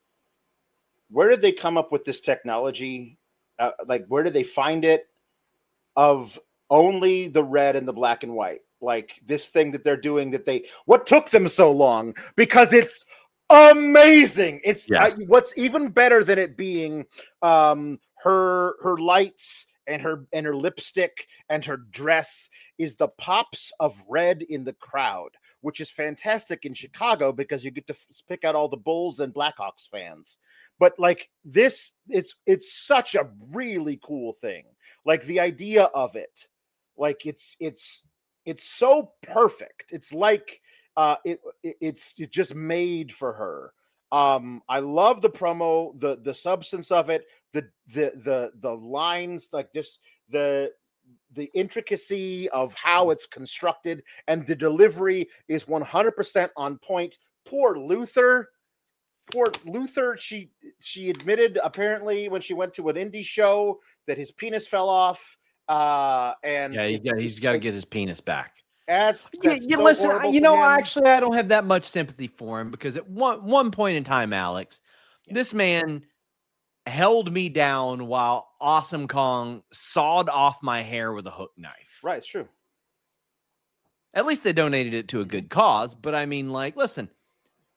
Where did they come up with this technology? Uh, like, where did they find it of only the red and the black and white? Like this thing that they're doing that they, what took them so long? Because it's amazing. It's yes. I, what's even better than it being um, her, her lights and her, and her lipstick and her dress is the pops of red in the crowd, which is fantastic in Chicago because you get to f- pick out all the Bulls and Blackhawks fans. But like this, it's, it's such a really cool thing. Like the idea of it, like it's, it's, it's so perfect. It's like, uh, it, it it's, it's just made for her. Um, I love the promo, the, the substance of it, the, the, the, the lines, like just the, the intricacy of how it's constructed, and the delivery is one hundred percent on point. Poor Luther, poor Luther. She, she admitted apparently when she went to an indie show that his penis fell off. Uh, and yeah, he got, he's got to get his penis back. That's, that's yeah, yeah, so listen, you know, actually, I don't have that much sympathy for him because at one one point in time, Alex, yeah. this man held me down while Awesome Kong sawed off my hair with a hook knife. Right, it's true. At least they donated it to a good cause, but I mean, like, listen,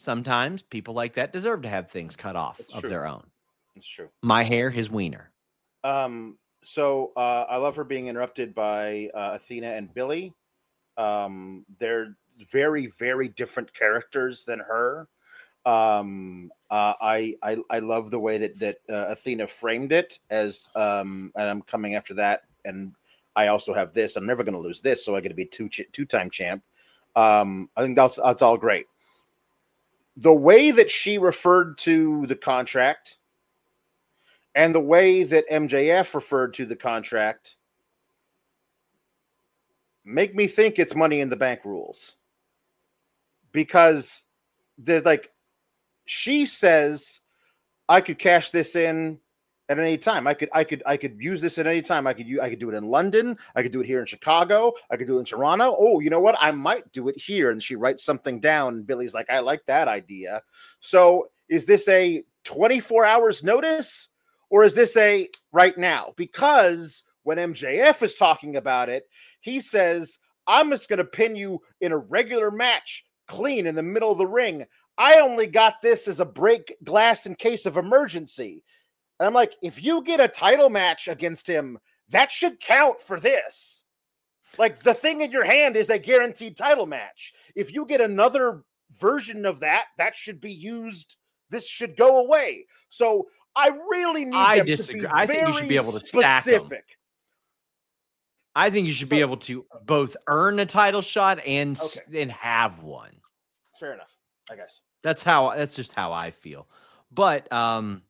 sometimes people like that deserve to have things cut off It's of true. their own. It's true. My hair, his wiener. Um, so uh, I love her being interrupted by uh, Athena and Billy. Um, they're very, very different characters than her. Um, uh, I, I I love the way that that uh, Athena framed it as, um, and I'm coming after that, and I also have this. I'm never going to lose this, so I get to be two two time champ. Um, I think that's that's all great. The way that she referred to the contract, and the way that M J F referred to the contract, make me think it's Money in the Bank rules, because there's like. She says, I could cash this in at any time. I could, I could, I could use this at any time. I could, I could do it in London. I could do it here in Chicago. I could do it in Toronto. Oh, you know what? I might do it here. And she writes something down. And Billy's like, I like that idea. So is this a twenty-four hours notice, or is this a right now? Because when M J F is talking about it, he says, I'm just going to pin you in a regular match clean in the middle of the ring. I only got this as a break glass in case of emergency. And I'm like, if you get a title match against him, that should count for this. Like, the thing in your hand is a guaranteed title match. If you get another version of that, that should be used. This should go away. So I really need I them disagree. to be I think you should be able to stack them. specific. I think you should be able to both earn a title shot and Okay. and have one. Fair enough, I guess. That's how. That's just how I feel. But um,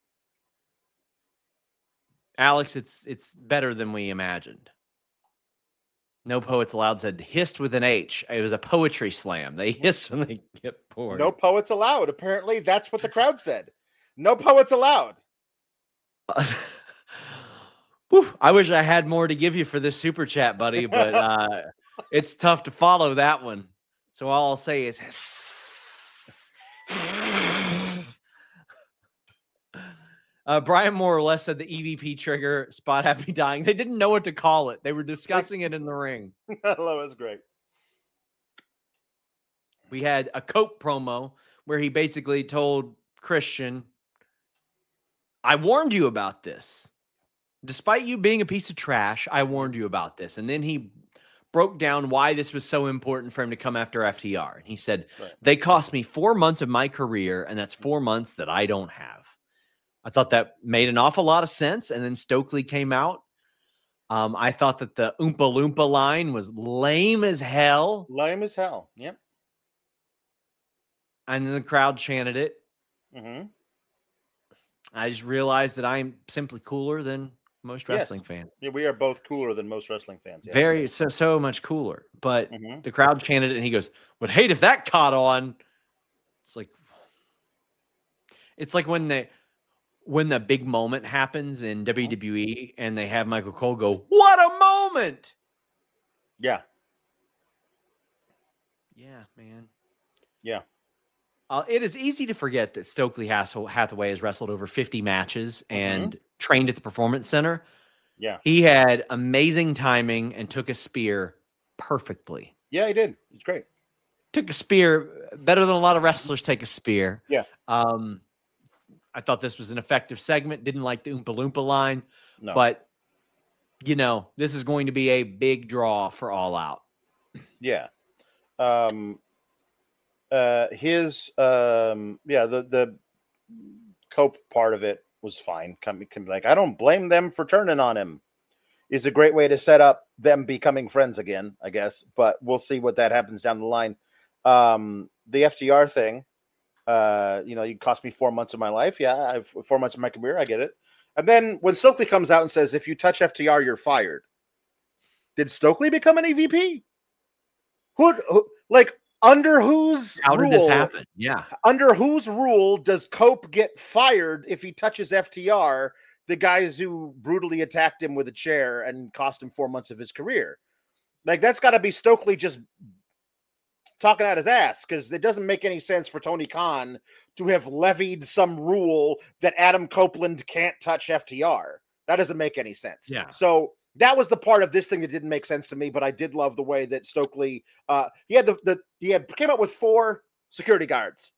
Alex, it's it's better than we imagined. No Poets Allowed said hissed with an H. It was a poetry slam. They hiss when they get bored. No poets allowed. Apparently, that's what the crowd said. No poets allowed. Whew, I wish I had more to give you for this super chat, buddy, but uh, it's tough to follow that one. So all I'll say is hiss. Uh, Brian more or less said the E V P trigger spot had me dying. They didn't know what to call it. They were discussing it in the ring. Hello, that's great. We had a Cope promo where he basically told Christian, I warned you about this. Despite you being a piece of trash, I warned you about this. And then he broke down why this was so important for him to come after F T R. And he said, right. They cost me four months of my career, and that's four months that I don't have. I thought that made an awful lot of sense. And then Stokely came out. Um, I thought that the Oompa Loompa line was lame as hell. Lame as hell. Yep. And then the crowd chanted it. Mm-hmm. I just realized that I'm simply cooler than most wrestling yes. fans. Yeah, we are both cooler than most wrestling fans. Yeah. Very, so, so much cooler. But mm-hmm. the crowd chanted it, and he goes, would hate if that caught on. It's like, it's like when they, when the big moment happens in W W E and they have Michael Cole go, what a moment. Yeah. Yeah, man. Yeah. Uh, it is easy to forget that Stokely Hathaway has wrestled over fifty matches and mm-hmm. trained at the Performance Center. Yeah. He had amazing timing and took a spear perfectly. Yeah, he did. It's great. Took a spear better than a lot of wrestlers take a spear. Yeah. Um, I thought this was an effective segment. Didn't like the Oompa Loompa line. No. But, you know, this is going to be a big draw for All Out. Yeah. Um, uh, his, um, yeah, the, the Cope part of it was fine. Can, can be like, I don't blame them for turning on him. It's a great way to set up them becoming friends again, I guess. But we'll see what that happens down the line. Um, the F T R thing. Uh, you know, you cost me four months of my life. Yeah, I've four months of my career. I get it. And then when Stokely comes out and says, if you touch F T R, you're fired. Did Stokely become an E V P? Who, who like, under whose How rule, did this happen? Yeah. Under whose rule does Cope get fired if he touches F T R, the guys who brutally attacked him with a chair and cost him four months of his career? Like, that's got to be Stokely just talking out his ass, because it doesn't make any sense for Tony Khan to have levied some rule that Adam Copeland can't touch F T R. That doesn't make any sense. Yeah. So that was the part of this thing that didn't make sense to me, but I did love the way that Stokely, uh, he had the, the he had came up with four security guards.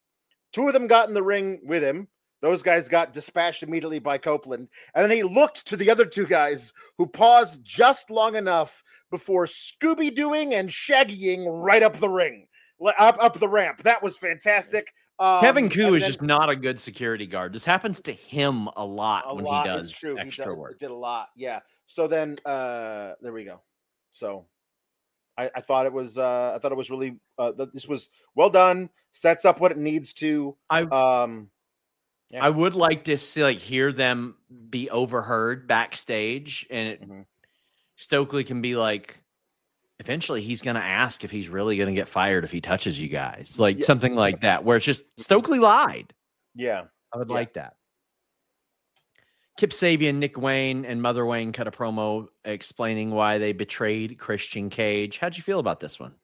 Two of them got in the ring with him. Those guys got dispatched immediately by Copeland. And then he looked to the other two guys who paused just long enough before Scooby-Dooing and Shaggying right up the ring, up, up the ramp. That was fantastic. Um, Kevin Koo is then, just not a good security guard. This happens to him a lot a when lot, he does it's true. extra he did, work. Did a lot, yeah. So then, uh, there we go. So I, I thought it was, uh, I thought it was really, uh, this was well done. Sets up what it needs to. I, um, yeah. I would like to see, like, hear them be overheard backstage, and it, mm-hmm. Stokely can be like, eventually he's going to ask if he's really going to get fired if he touches you guys, like yeah. something like that, where it's just Stokely lied. Yeah, I would yeah. like that. Kip Sabian, Nick Wayne, and Mother Wayne cut a promo explaining why they betrayed Christian Cage. How'd you feel about this one?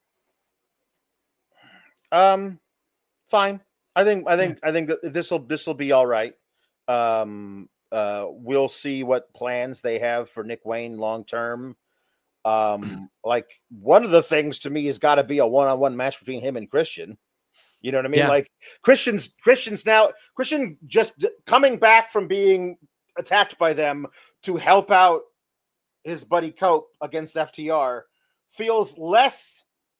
Um, fine. I think I think yeah. I think that this will this will be all right. Um, uh, we'll see what plans they have for Nick Wayne long term. Um, like one of the things to me has got to be a one on one match between him and Christian. You know what I mean? Yeah. Like Christian's Christian's now Christian just coming back from being attacked by them to help out his buddy Cope against F T R feels less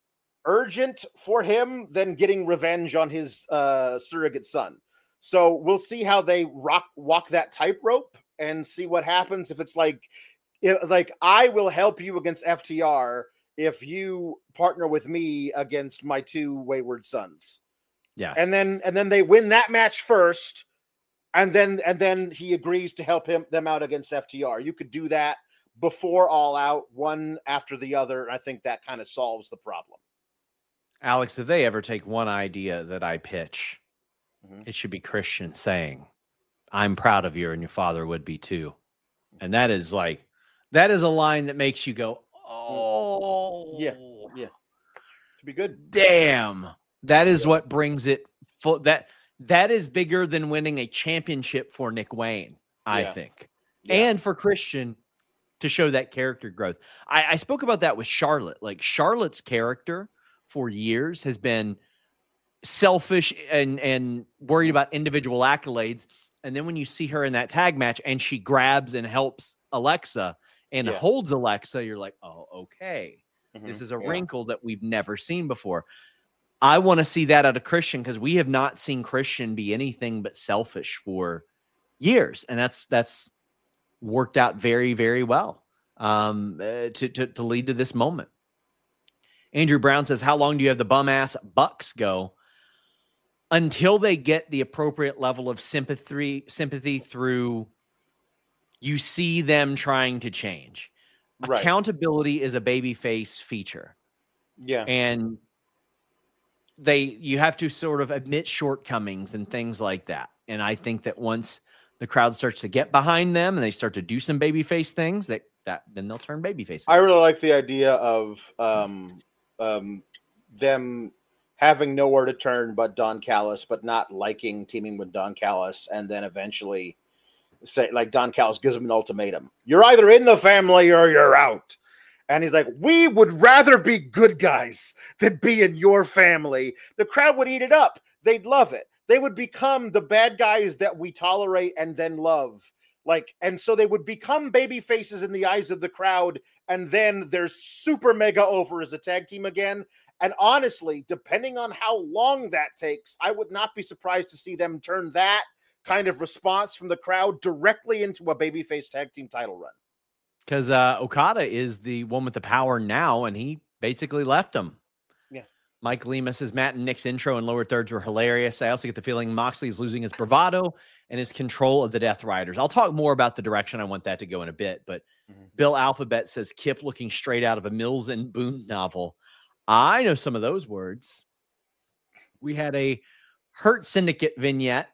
urgent for him than getting revenge on his uh, surrogate son. So we'll see how they rock walk that tightrope and see what happens. If it's like, if, like I will help you against F T R if you partner with me against my two wayward sons. Yeah, and then and then they win that match first. And then and then he agrees to help him them out against F T R. You could do that before All Out, one after the other. I think that kind of solves the problem. Alex, if they ever take one idea that I pitch, mm-hmm. it should be Christian saying, "I'm proud of you, and your father would be too." And that is like, that is a line that makes you go, "Oh, yeah, yeah, to be good." Damn, that is yeah. what brings it full. That. That is bigger than winning a championship for Nick Wayne, I yeah. think. Yeah. And for Christian to show that character growth. I, I spoke about that with Charlotte. Like Charlotte's character for years has been selfish and, and worried about individual accolades. And then when you see her in that tag match and she grabs and helps Alexa and yeah. holds Alexa, you're like, oh, okay. Mm-hmm. This is a yeah. wrinkle that we've never seen before. I want to see that out of Christian because we have not seen Christian be anything but selfish for years. And that's, that's worked out very, very well um, uh, to, to, to lead to this moment. Andrew Brown says, how long do you have the bum ass Bucks go? Until they get the appropriate level of sympathy, sympathy through you see them trying to change. Right. Accountability is a babyface feature. Yeah. And they, you have to sort of admit shortcomings and things like that. And I think that once the crowd starts to get behind them and they start to do some babyface things, that, that then they'll turn babyface. I really like the idea of um, um, them having nowhere to turn but Don Callis, but not liking teaming with Don Callis, and then eventually say, like, Don Callis gives him an ultimatum: you're either in the family or you're out. And he's like, we would rather be good guys than be in your family. The crowd would eat it up. They'd love it. They would become the bad guys that we tolerate and then love. Like, and so they would become baby faces in the eyes of the crowd. And then they're super mega over as a tag team again. And honestly, depending on how long that takes, I would not be surprised to see them turn that kind of response from the crowd directly into a babyface tag team title run. Because uh, Okada is the one with the power now, and he basically left him. Yeah. Mike Lima says Matt and Nick's intro and lower thirds were hilarious. I also get the feeling Moxley is losing his bravado and his control of the Death Riders. I'll talk more about the direction I want that to go in a bit, but mm-hmm. Bill Alphabet says Kip looking straight out of a Mills and Boone novel. I know some of those words. We had a Hurt Syndicate vignette,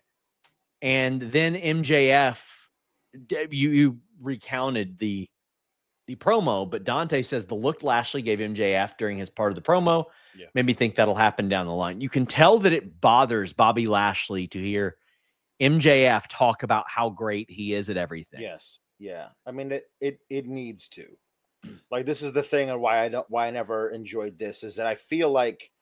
and then M J F, you, you recounted the the promo, but Dante says the look Lashley gave M J F during his part of the promo yeah. made me think that'll happen down the line. You can tell that it bothers Bobby Lashley to hear M J F talk about how great he is at everything. Yes. Yeah. I mean, it, it, it needs to. Like, this is the thing and why I don't, why I never enjoyed this is that I feel like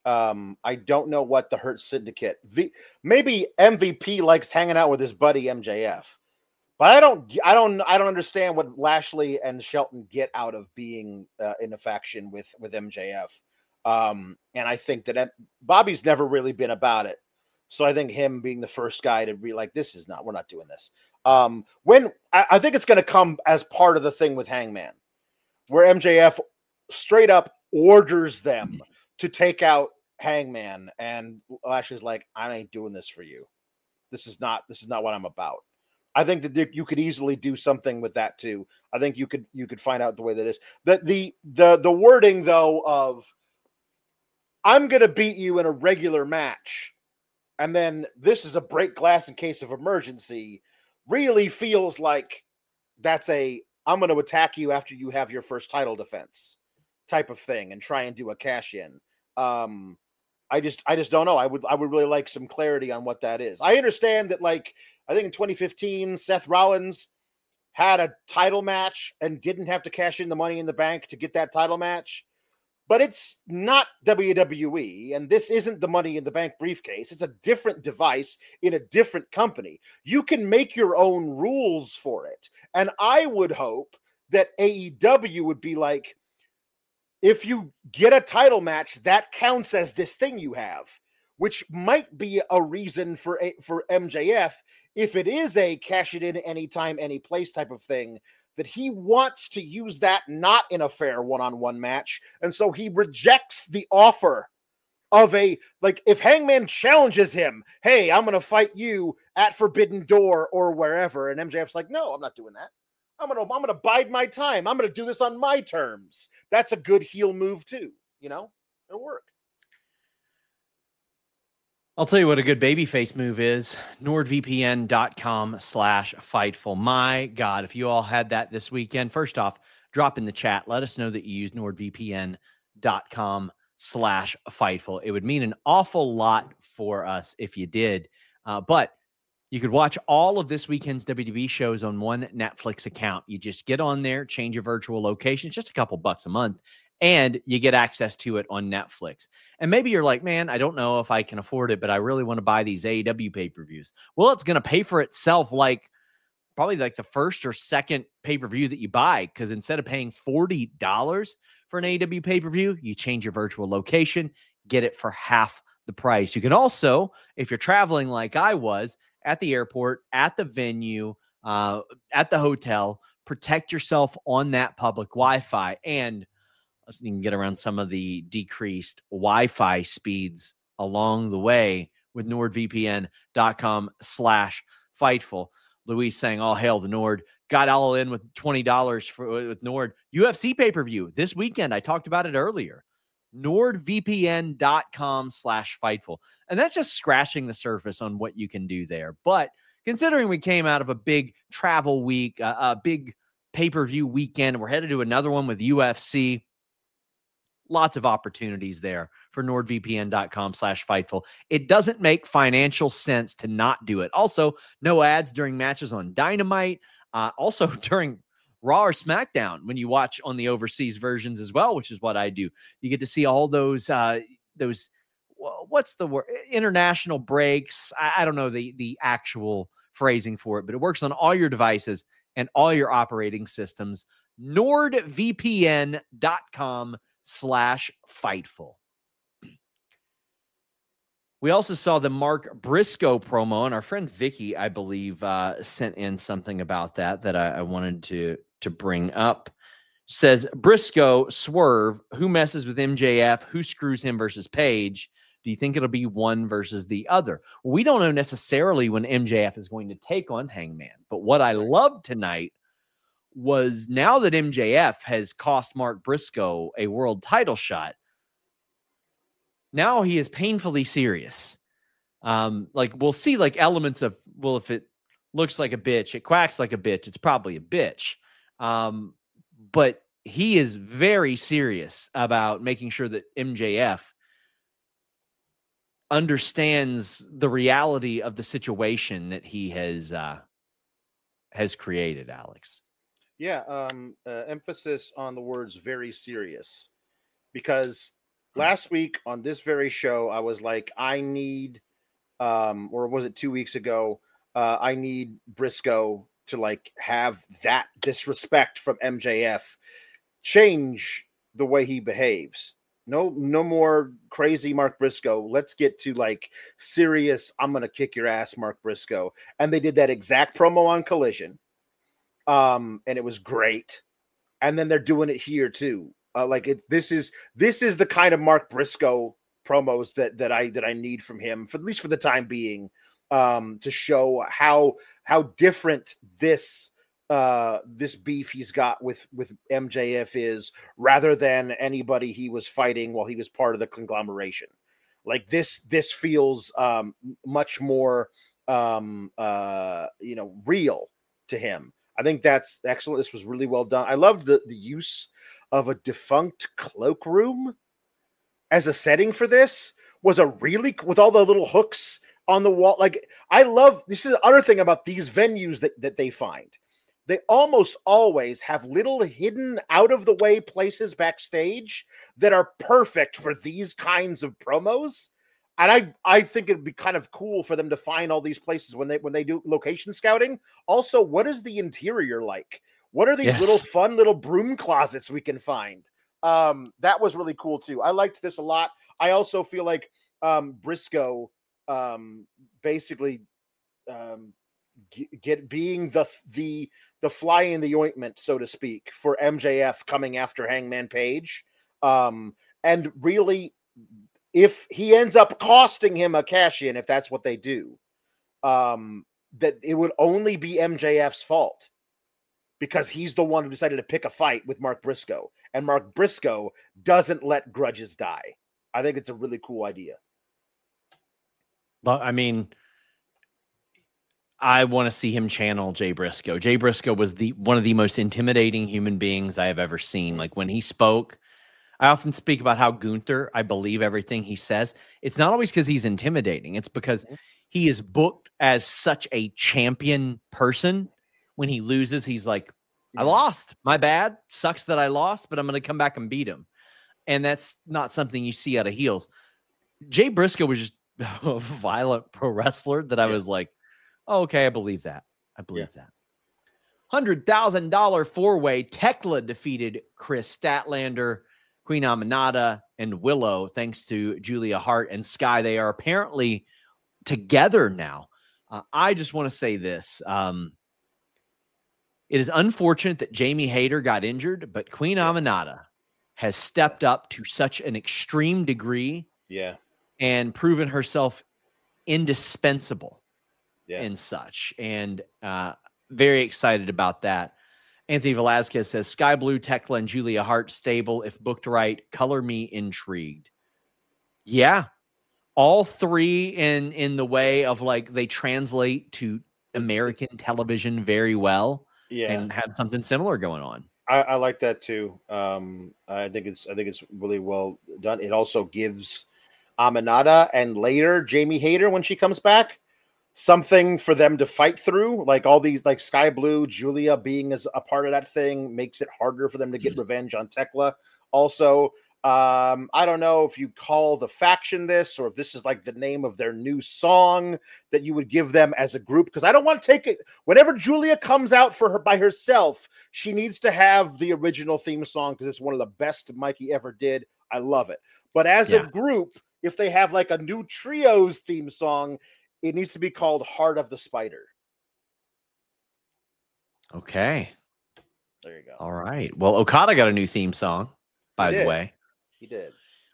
Um, I don't know what the Hurt Syndicate. V, maybe M V P likes hanging out with his buddy M J F, but I don't. I don't. I don't understand what Lashley and Shelton get out of being uh, in a faction with with M J F. Um, and I think that M- Bobby's never really been about it. So I think him being the first guy to be like, this is not. We're not doing this. Um, when I, I think it's going to come as part of the thing with Hangman, where M J F straight up orders them to take out Hangman, and Lashley's like, I ain't doing this for you. This is not this is not what I'm about. I think that you could easily do something with that too. I think you could you could find out the way that is. The the the the wording though of I'm gonna beat you in a regular match, and then this is a break glass in case of emergency, really feels like that's a I'm gonna attack you after you have your first title defense type of thing and try and do a cash in. Um I just, I just don't know. I would, I would really like some clarity on what that is. I understand that, like, I think in twenty fifteen, Seth Rollins had a title match and didn't have to cash in the Money in the Bank to get that title match, but it's not W W E, and this isn't the Money in the Bank briefcase. It's a different device in a different company. You can make your own rules for it, and I would hope that A E W would be like, if you get a title match, that counts as this thing you have, which might be a reason for a, for M J F, if it is a cash it in anytime, any place type of thing, that he wants to use that not in a fair one-on-one match. And so he rejects the offer of a, like, if Hangman challenges him, hey, I'm going to fight you at Forbidden Door or wherever. And M J F's like, no, I'm not doing that. I'm gonna, I'm gonna bide my time. I'm gonna do this on my terms. That's a good heel move too. You know, it'll work. I'll tell you what a good babyface move is. NordVPN.com slash Fightful. My God, if you all had that this weekend, first off, drop in the chat. Let us know that you use NordVPN.com slash Fightful. It would mean an awful lot for us if you did. Uh, but you could watch all of this weekend's W W E shows on one Netflix account. You just get on there, change your virtual location, just a couple bucks a month, and you get access to it on Netflix. And maybe you're like, man, I don't know if I can afford it, but I really want to buy these A E W pay-per-views. Well, it's going to pay for itself like probably like the first or second pay-per-view that you buy, because instead of paying forty dollars for an A E W pay-per-view, you change your virtual location, get it for half the price. You can also, if you're traveling like I was, at the airport, at the venue, uh, at the hotel, protect yourself on that public Wi-Fi. And you can get around some of the decreased Wi-Fi speeds along the way with NordVPN.com slash Fightful. Luis saying, all hail the Nord. Got all in with twenty dollars for, with Nord. U F C pay-per-view this weekend. I talked about it earlier. NordVPN.com slash Fightful. And that's just scratching the surface on what you can do there. But considering we came out of a big travel week, uh, a big pay-per-view weekend, we're headed to another one with U F C. Lots of opportunities there for NordVPN.com slash Fightful. It doesn't make financial sense to not do it. Also, no ads during matches on Dynamite. Uh, also, during Raw or SmackDown when you watch on the overseas versions as well, which is what I do. You get to see all those, uh, those, what's the word? International breaks. I, I don't know the, the actual phrasing for it, but it works on all your devices and all your operating systems. NordVPN.com slash Fightful. We also saw the Mark Briscoe promo, and our friend Vicky, I believe, uh, sent in something about that that I, I wanted to, to bring up. Says, Briscoe, Swerve, who messes with M J F, who screws him versus Page? Do you think it'll be one versus the other? Well, we don't know necessarily when M J F is going to take on Hangman, but what I loved tonight was now that M J F has cost Mark Briscoe a world title shot, now he is painfully serious. Um, like we'll see like elements of, well, if it looks like a bitch, it quacks like a bitch, it's probably a bitch. Um, but he is very serious about making sure that M J F understands the reality of the situation that he has, uh, has created, Alex. Yeah. Um, uh, emphasis on the words very serious, because last week on this very show, I was like, I need, um, or was it two weeks ago? Uh, I need Briscoe to like have that disrespect from M J F change the way he behaves. No, no more crazy Mark Briscoe. Let's get to like serious, I'm going to kick your ass, Mark Briscoe. And they did that exact promo on Collision. Um, and it was great. And then they're doing it here too. Uh, like it, this is this is the kind of Mark Briscoe promos that that I that I need from him, for at least for the time being, um, to show how how different this uh, this beef he's got with with M J F is, rather than anybody he was fighting while he was part of the conglomeration. Like this this feels um, much more um, uh, you know real to him. I think that's excellent. This was really well done. I love the the use of a defunct cloakroom as a setting for this. Was a really, with all the little hooks on the wall. Like, I love, this is the other thing about these venues that, that they find. They almost always have little hidden out of the way places backstage that are perfect for these kinds of promos. And I, I think it'd be kind of cool for them to find all these places when they when they do location scouting. Also, what is the interior like? What are these yes. little fun little broom closets we can find? Um, that was really cool too. I liked this a lot. I also feel like um, Briscoe um, basically um, g- get being the the the fly in the ointment, so to speak, for M J F coming after Hangman Page, um, and really, if he ends up costing him a cash in, if that's what they do, um, that it would only be M J F's fault. Because he's the one who decided to pick a fight with Mark Briscoe. And Mark Briscoe doesn't let grudges die. I think it's a really cool idea. Well, I mean, I want to see him channel Jay Briscoe. Jay Briscoe was the one of the most intimidating human beings I have ever seen. Like when he spoke, I often speak about how Gunther, I believe everything he says. It's not always because he's intimidating. It's because he is booked as such a champion person. When he loses, he's like, I lost. My bad. Sucks that I lost, but I'm going to come back and beat him. And that's not something you see out of heels. Jay Briscoe was just a violent pro wrestler that I yeah. was like, oh, okay, I believe that. I believe yeah. that. one hundred thousand dollars four-way. Tekla defeated Chris Statlander, Queen Aminata, and Willow, thanks to Julia Hart and Sky. They are apparently together now. Uh, I just want to say this. Um, It is unfortunate that Jamie Hayter got injured, but Queen Aminata has stepped up to such an extreme degree yeah, and proven herself indispensable yeah. in such. And uh, very excited about that. Anthony Velasquez says, Sky Blue, Tekla, and Julia Hart stable. If booked right, color me intrigued. Yeah. All three in, in the way of like they translate to American television very well. Yeah, and have something similar going on. I, I like that too. Um, I think it's I think it's really well done. It also gives Aminata and later Jamie Hayter, when she comes back, something for them to fight through. Like all these, like Sky Blue, Julia being as a part of that thing makes it harder for them to get mm-hmm. revenge on Tekla. Also, um, I don't know if you call the faction this or if this is like the name of their new song that you would give them as a group. Because I don't want to take it. Whenever Julia comes out for her by herself, she needs to have the original theme song because it's one of the best Mikey ever did. I love it. But as yeah. a group, if they have like a new trios theme song, it needs to be called Heart of the Spider. Okay. There you go. All right. Well, Okada got a new theme song, by the way. He did.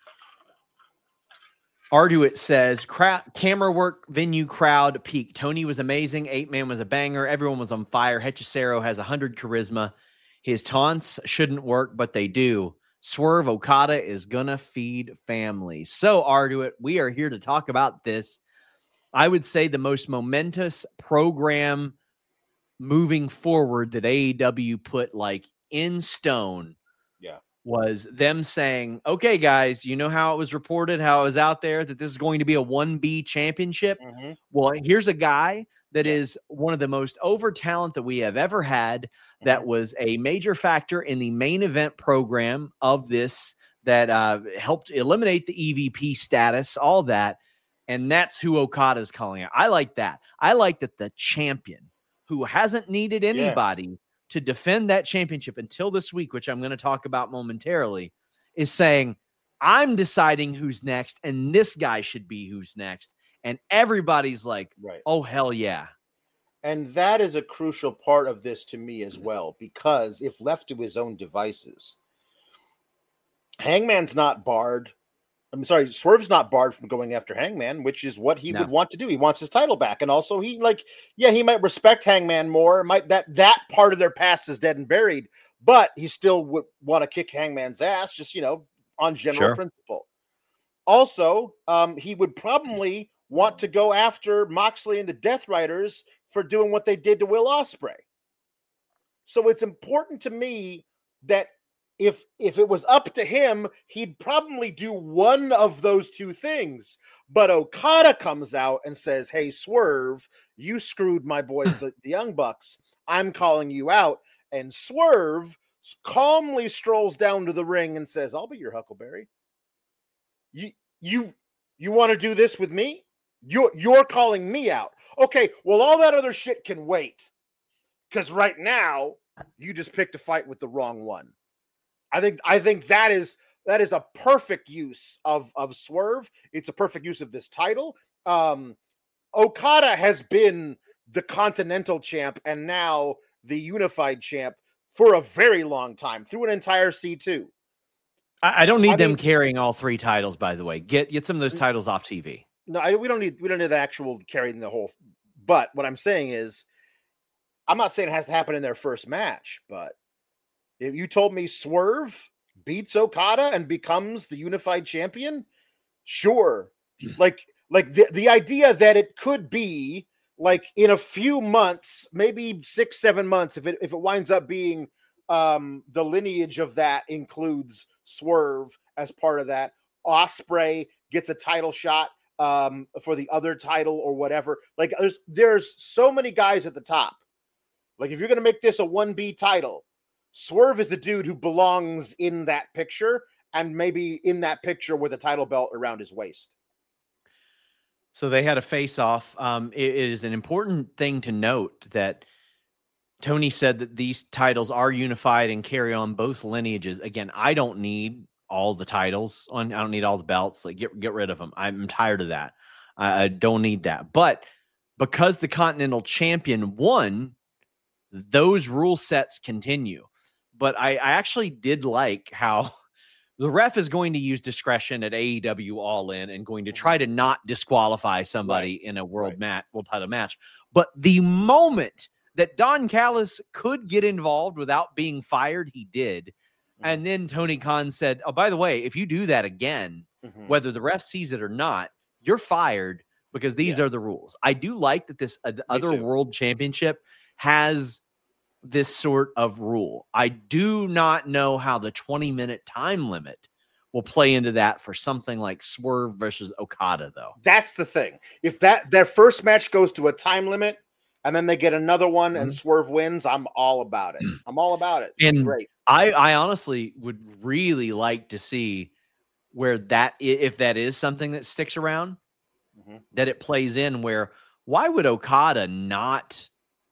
Arduit says, Cra- camera work, venue, crowd, peak. Tony was amazing. Eight Man was a banger. Everyone was on fire. Hechicero has one hundred charisma. His taunts shouldn't work, but they do. Swerve Okada is going to feed families. So, Arduit, we are here to talk about this. I would say the most momentous program moving forward that A E W put like in stone. Yeah. Was them saying, okay, guys, you know how it was reported, how it was out there that this is going to be a one B championship? Mm-hmm. Well, here's a guy that yeah. is one of the most over talent that we have ever had. Mm-hmm. That was a major factor in the main event program of this that uh, helped eliminate the E V P status, all that. And that's who Okada's calling out. I like that. I like that the champion who hasn't needed anybody yeah. to defend that championship until this week, which I'm going to talk about momentarily, is saying, I'm deciding who's next, and this guy should be who's next. And everybody's like, right. oh, hell yeah. And that is a crucial part of this to me as well, because if left to his own devices, Hangman's not barred. I'm sorry, Swerve's not barred from going after Hangman, which is what he no. would want to do. He wants his title back. And also he like, yeah, he might respect Hangman more. Might that that part of their past is dead and buried, but he still would want to kick Hangman's ass, just, you know, on general sure. principle. Also, um, he would probably want to go after Moxley and the Death Riders for doing what they did to Will Ospreay. So it's important to me that If if it was up to him, he'd probably do one of those two things. But Okada comes out and says, hey, Swerve, you screwed my boys, the, the Young Bucks. I'm calling you out. And Swerve calmly strolls down to the ring and says, I'll be your Huckleberry. You you you want to do this with me? You're, you're calling me out. Okay, well, all that other shit can wait. Because right now, you just picked a fight with the wrong one. I think I think that is that is a perfect use of, of Swerve. It's a perfect use of this title. Um, Okada has been the Continental Champ and now the Unified Champ for a very long time, through an entire C two. I, I don't need I them mean, carrying all three titles, by the way. Get get some of those titles off T V. No, I, we don't need we don't need the actual carrying the whole. But what I'm saying is, I'm not saying it has to happen in their first match, but if you told me Swerve beats Okada and becomes the unified champion, sure. Like, like the, the idea that it could be like in a few months, maybe six, seven months, if it if it winds up being um, the lineage of that includes Swerve as part of that. Ospreay gets a title shot um, for the other title or whatever. Like there's there's so many guys at the top. Like if you're gonna make this a one B title, Swerve is a dude who belongs in that picture, and maybe in that picture with a title belt around his waist. So they had a face-off. Um, it, it is an important thing to note that Tony said that these titles are unified and carry on both lineages. Again, I don't need all the titles on. I don't need all the belts. Like get get rid of them. I'm tired of that. I, I don't need that. But because the Continental Champion won, those rule sets continue. But I, I actually did like how the ref is going to use discretion at A E W All In and going to try to not disqualify somebody right. in a world right. match, world title match. But the moment that Don Callis could get involved without being fired, he did. Mm-hmm. And then Tony Khan said, oh, by the way, if you do that again, mm-hmm. whether the ref sees it or not, you're fired because these yeah. are the rules. I do like that this uh, other too. world championship has this sort of rule. I do not know how the twenty minute time limit will play into that for something like Swerve versus Okada, though. That's the thing. If that their first match goes to a time limit and then they get another one mm-hmm. and Swerve wins, I'm all about it. I'm all about it. And great. I, I honestly would really like to see where that, if that is something that sticks around, mm-hmm. that it plays in where, why would Okada not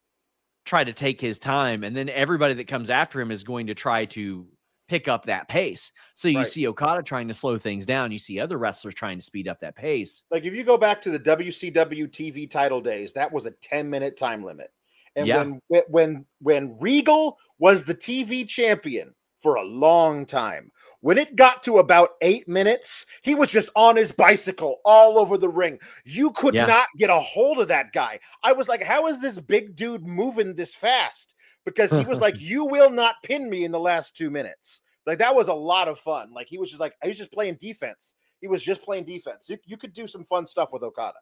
try to take his time, and then everybody that comes after him is going to try to pick up that pace. So you right. see Okada trying to slow things down. You see other wrestlers trying to speed up that pace. Like if you go back to the W C W T V title days, that was a ten minute time limit. And yeah. when, when, when Regal was the T V champion for a long time, when it got to about eight minutes, he was just on his bicycle all over the ring. You could yeah. not get a hold of that guy. I was like, how is this big dude moving this fast? Because he was like, you will not pin me in the last two minutes. Like that was a lot of fun. Like he was just like, he was just playing defense. He was just playing defense. You, you could do some fun stuff with Okada.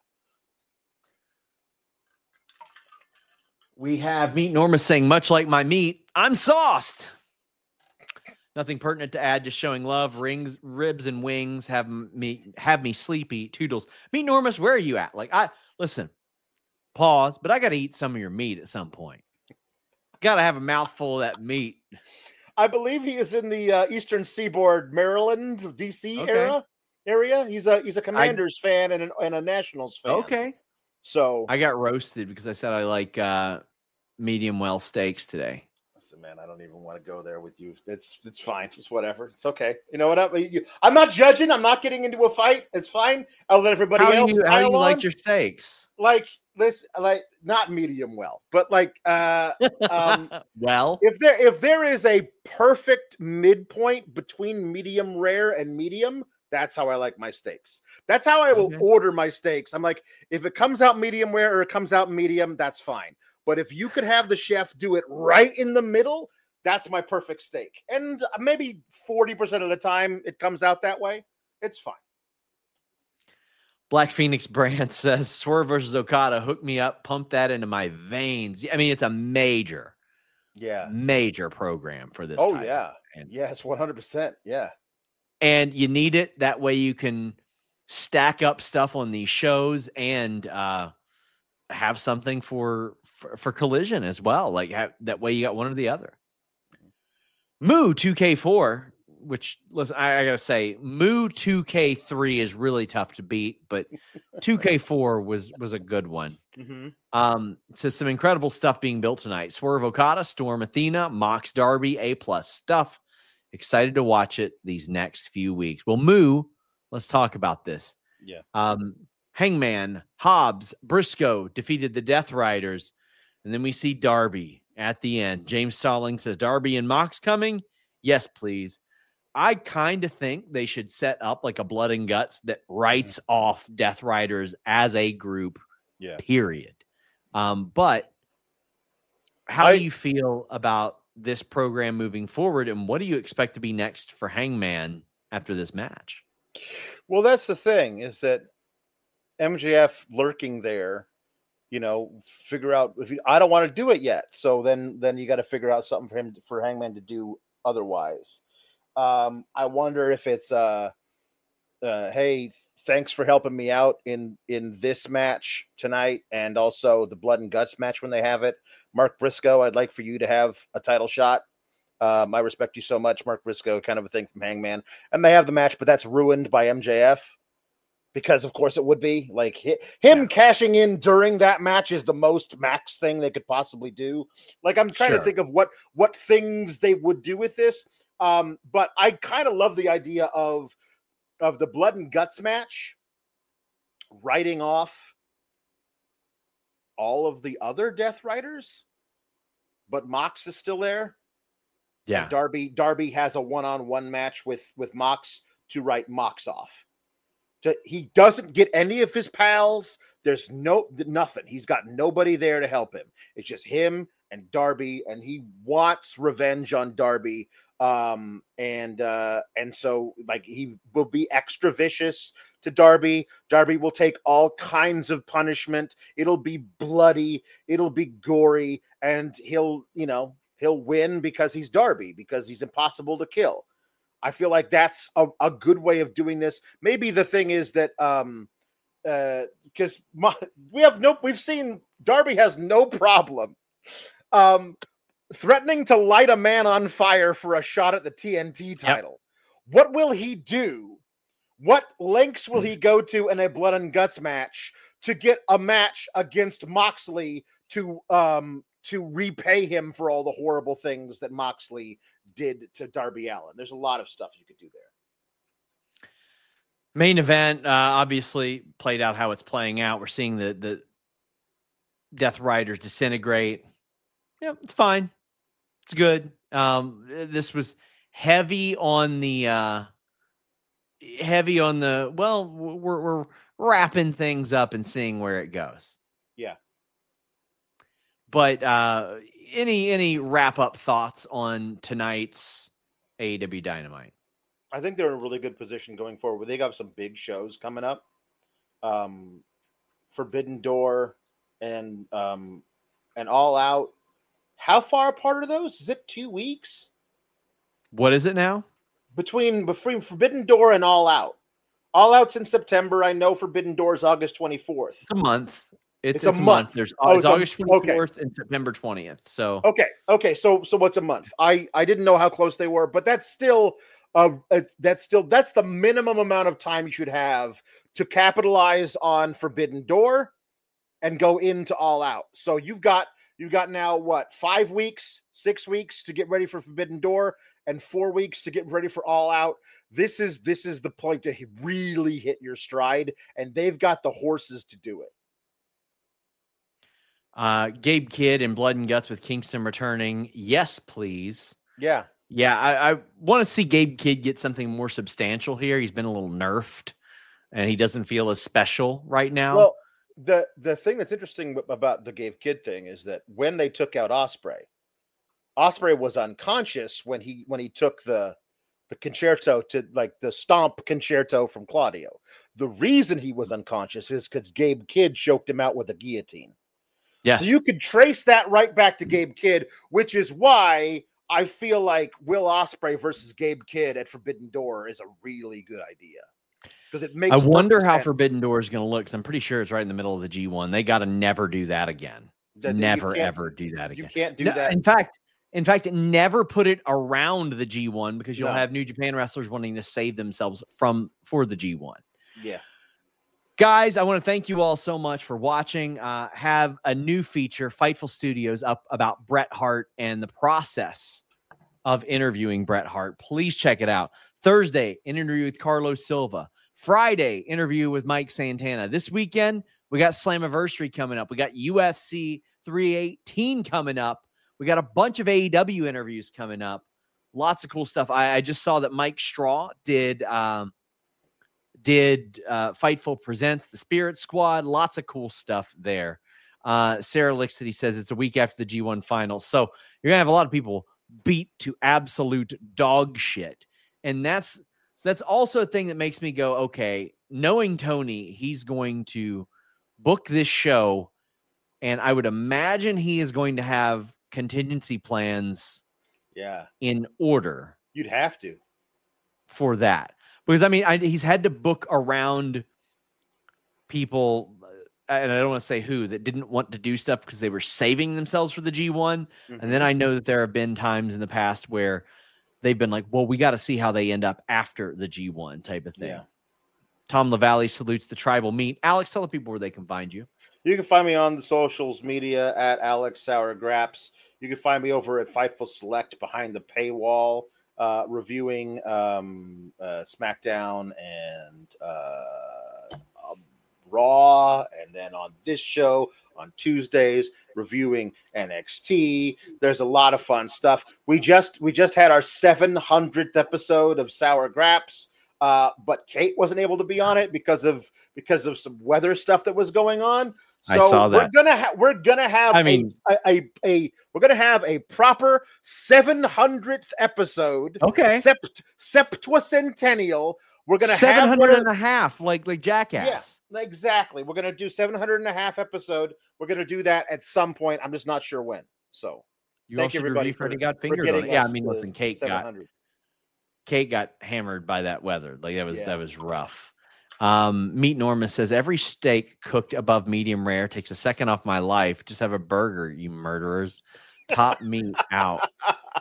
We have Meat Norma saying, much like my meat, I'm sauced. Nothing pertinent to add, just showing love. Rings, ribs, and wings have me have me sleepy. Toodles. Meat Normus, where are you at? Like, I listen, pause, but I got to eat some of your meat at some point. Got to have a mouthful of that meat. I believe he is in the uh, Eastern Seaboard, Maryland, D C Okay. era area. He's a he's a Commanders I, fan and, an, and a Nationals fan. Okay. So I got roasted because I said I like uh, medium well steaks today. Listen, man, I don't even want to go there with you. It's it's fine. It's whatever. It's okay. You know what? I, you, I'm not judging. I'm not getting into a fight. It's fine. I'll let everybody how else. Do you, how do you on. like your steaks? Like this, like not medium well, but like uh, um, well, if there if there is a perfect midpoint between medium rare and medium, that's how I like my steaks. That's how I will okay. order my steaks. I'm like, if it comes out medium rare or it comes out medium, that's fine. But if you could have the chef do it right in the middle, that's my perfect steak. And maybe forty percent of the time it comes out that way. It's fine. Black Phoenix Brand says, Swerve versus Okada, hook me up, pump that into my veins. I mean, it's a major, yeah, major program for this. Oh, title. yeah. And, yes, one hundred percent. Yeah. And you need it. That way you can stack up stuff on these shows and uh, have something for, for, for Collision as well. Like have, that way you got one or the other. Moo two K four, which listen, I, I got to say, Moo two K three is really tough to beat, but two K four was was a good one. Mm-hmm. Um, so some incredible stuff being built tonight. Swerve Okada, Storm Athena, Mox Darby, A plus stuff. Excited to watch it these next few weeks. Well, Moo, let's talk about this. Yeah. Um, Hangman, Hobbs, Briscoe defeated the Death Riders, and then we see Darby at the end. James Stallings says, Darby and Mox coming? Yes, please. I kind of think they should set up like a Blood and Guts that writes mm-hmm. off Death Riders as a group, yeah. period. Um, but how I, do you feel about this program moving forward, and what do you expect to be next for Hangman after this match? Well, that's the thing, is that M J F lurking there, you know, figure out if you, I don't want to do it yet. So then, then you got to figure out something for him, for Hangman to do otherwise. Um, I wonder if it's, uh, uh, hey, thanks for helping me out in, in this match tonight. And also the Blood and Guts match when they have it. Mark Briscoe, I'd like for you to have a title shot. Um, I respect you so much, Mark Briscoe, kind of a thing from Hangman. And they have the match, but that's ruined by M J F. Because, of course, it would be. Like, him yeah. cashing in during that match is the most Max thing they could possibly do. Like, I'm trying sure. to think of what, what things they would do with this. Um, but I kind of love the idea of, of the Blood and Guts match writing off all of the other Death Riders, but Mox is still there. Yeah. And Darby, Darby has a one-on-one match with, with Mox to write Mox off. To, he doesn't get any of his pals. There's no nothing. He's got nobody there to help him. It's just him and Darby, and he wants revenge on Darby. Um, and uh, and so like he will be extra vicious to Darby. Darby will take all kinds of punishment. It'll be bloody. It'll be gory, and he'll you know he'll win because he's Darby, because he's impossible to kill. I feel like that's a, a good way of doing this. Maybe the thing is that um, uh, because we have no, we've seen Darby has no problem um, threatening to light a man on fire for a shot at the T N T title. Yep. What will he do? What lengths will he go to in a Blood and Guts match to get a match against Moxley to um, to repay him for all the horrible things that Moxley did to Darby Allin? There's a lot of stuff you could do there. Main event, uh, obviously played out how it's playing out. We're seeing the, the Death Riders disintegrate. Yeah, it's fine. It's good. Um, this was heavy on the, uh, heavy on the, well, we're, we're wrapping things up and seeing where it goes. Yeah. But uh, any any wrap up thoughts on tonight's A E W Dynamite? I think they're in a really good position going forward. They got some big shows coming up. Um, Forbidden Door and um, and All Out. How far apart are those? Is it two weeks? What is it now? Between between Forbidden Door and All Out. All Out's in September. I know Forbidden Door is August twenty-fourth. It's a month. It's, It's it's a a month. month. There's Oh, it's it's a- August twenty-fourth and September twentieth. So Okay, okay. So so what's a month? I I didn't know how close they were, but that's still uh uh, that's still that's the minimum amount of time you should have to capitalize on Forbidden Door and go into All Out. So you've got you've got now what, five weeks, six weeks to get ready for Forbidden Door, and four weeks to get ready for All Out. This is this is the point to really hit your stride, and they've got the horses to do it. uh, Gabe Kidd and Blood and Guts with Kingston returning. Yes, please. Yeah. Yeah, I, I want to see Gabe Kidd get something more substantial here. He's been a little nerfed, and he doesn't feel as special right now. Well, the the thing that's interesting about the Gabe Kidd thing is that when they took out Ospreay, Ospreay was unconscious when he when he took the the concerto to like the stomp concerto from Claudio. The reason he was unconscious is because Gabe Kidd choked him out with a guillotine. yes. So you could trace that right back to Gabe Kidd, which is why I feel like Will Ospreay versus Gabe Kidd at Forbidden Door is a really good idea. Because it makes I wonder perfect how sense. Forbidden Door is going to look, because I'm pretty sure it's right in the middle of the G one. They got to never do that again. That- you never, can't- ever do that You again. can't do No, that. In fact, in fact, never put it around the G one, because you'll No. have New Japan wrestlers wanting to save themselves from for the G one. Yeah. Guys, I want to thank you all so much for watching. Uh, have a new feature, Fightful Studios, up about Bret Hart and the process of interviewing Bret Hart. Please check it out. Thursday, interview with Carlos Silva. Friday, interview with Mike Santana. This weekend, we got Slammiversary coming up. We got U F C three eighteen coming up. We got a bunch of A E W interviews coming up. Lots of cool stuff. I, I just saw that Mike Straw did um, did uh, Fightful Presents the Spirit Squad. Lots of cool stuff there. Uh, Sarah Lixity says it's a week after the G one finals. So you're going to have a lot of people beat to absolute dog shit. And that's that's also a thing that makes me go, okay, knowing Tony, he's going to book this show, and I would imagine he is going to have contingency plans Yeah. in order You'd have to. for that. Because, I mean, I, he's had to book around people, and I don't want to say who, that didn't want to do stuff because they were saving themselves for the G one. Mm-hmm. And then I know that there have been times in the past where they've been like, well, we got to see how they end up after the G one type of thing. Yeah. Tom LaValle salutes the tribal meat. Alex, tell the people where they can find you. You can find me on the socials media at Alex Sour Graps. You can find me over at Fightful Select behind the paywall, uh, reviewing um, uh, SmackDown and uh, um, Raw, and then on this show on Tuesdays reviewing N X T. There's a lot of fun stuff. We just we just had our seven hundredth episode of Sour Graps. Uh, but Kate wasn't able to be on it because of because of some weather stuff that was going on. So I saw that. we're gonna ha- we're gonna have I mean- a, a, a we're gonna have a proper seven hundredth episode. Okay. Sept, septuacentennial. We're gonna seven have hundred one of- and a half, like, like Jackass. Yeah, exactly. We're gonna do seven hundred and a half episode. We're gonna do that at some point. I'm just not sure when. So You thank also you everybody review for, Freddie got for fingered on getting it. Yeah, I us mean, to listen, Kate got seven hundred. Kate got hammered by that weather. Like that was Yeah. that was rough. Um, Meat Norma says every steak cooked above medium rare takes a second off my life. Just have a burger, you murderers. Top me out.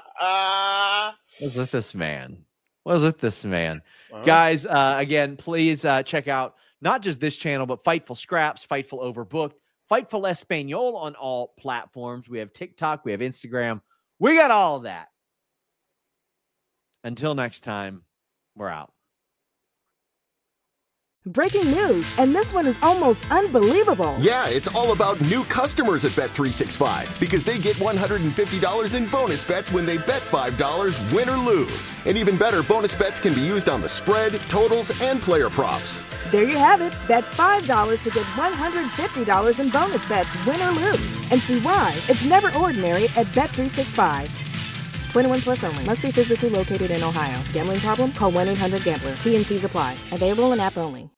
What's with this man? What's with this man? Uh-huh. Guys, uh, again, please uh, check out not just this channel, but Fightful Scraps, Fightful Overbooked, Fightful Espanol on all platforms. We have TikTok, we have Instagram. We got all of that. Until next time, we're out. Breaking news, and this one is almost unbelievable. Yeah, it's all about new customers at Bet three sixty-five because they get one hundred fifty dollars in bonus bets when they bet five dollars, win or lose. And even better, bonus bets can be used on the spread, totals, and player props. There you have it. Bet five dollars to get one hundred fifty dollars in bonus bets, win or lose. And see why it's never ordinary at Bet three sixty-five. twenty-one plus only. Must be physically located in Ohio. Gambling problem? Call one eight hundred gambler. T N Cs apply. Available in app only.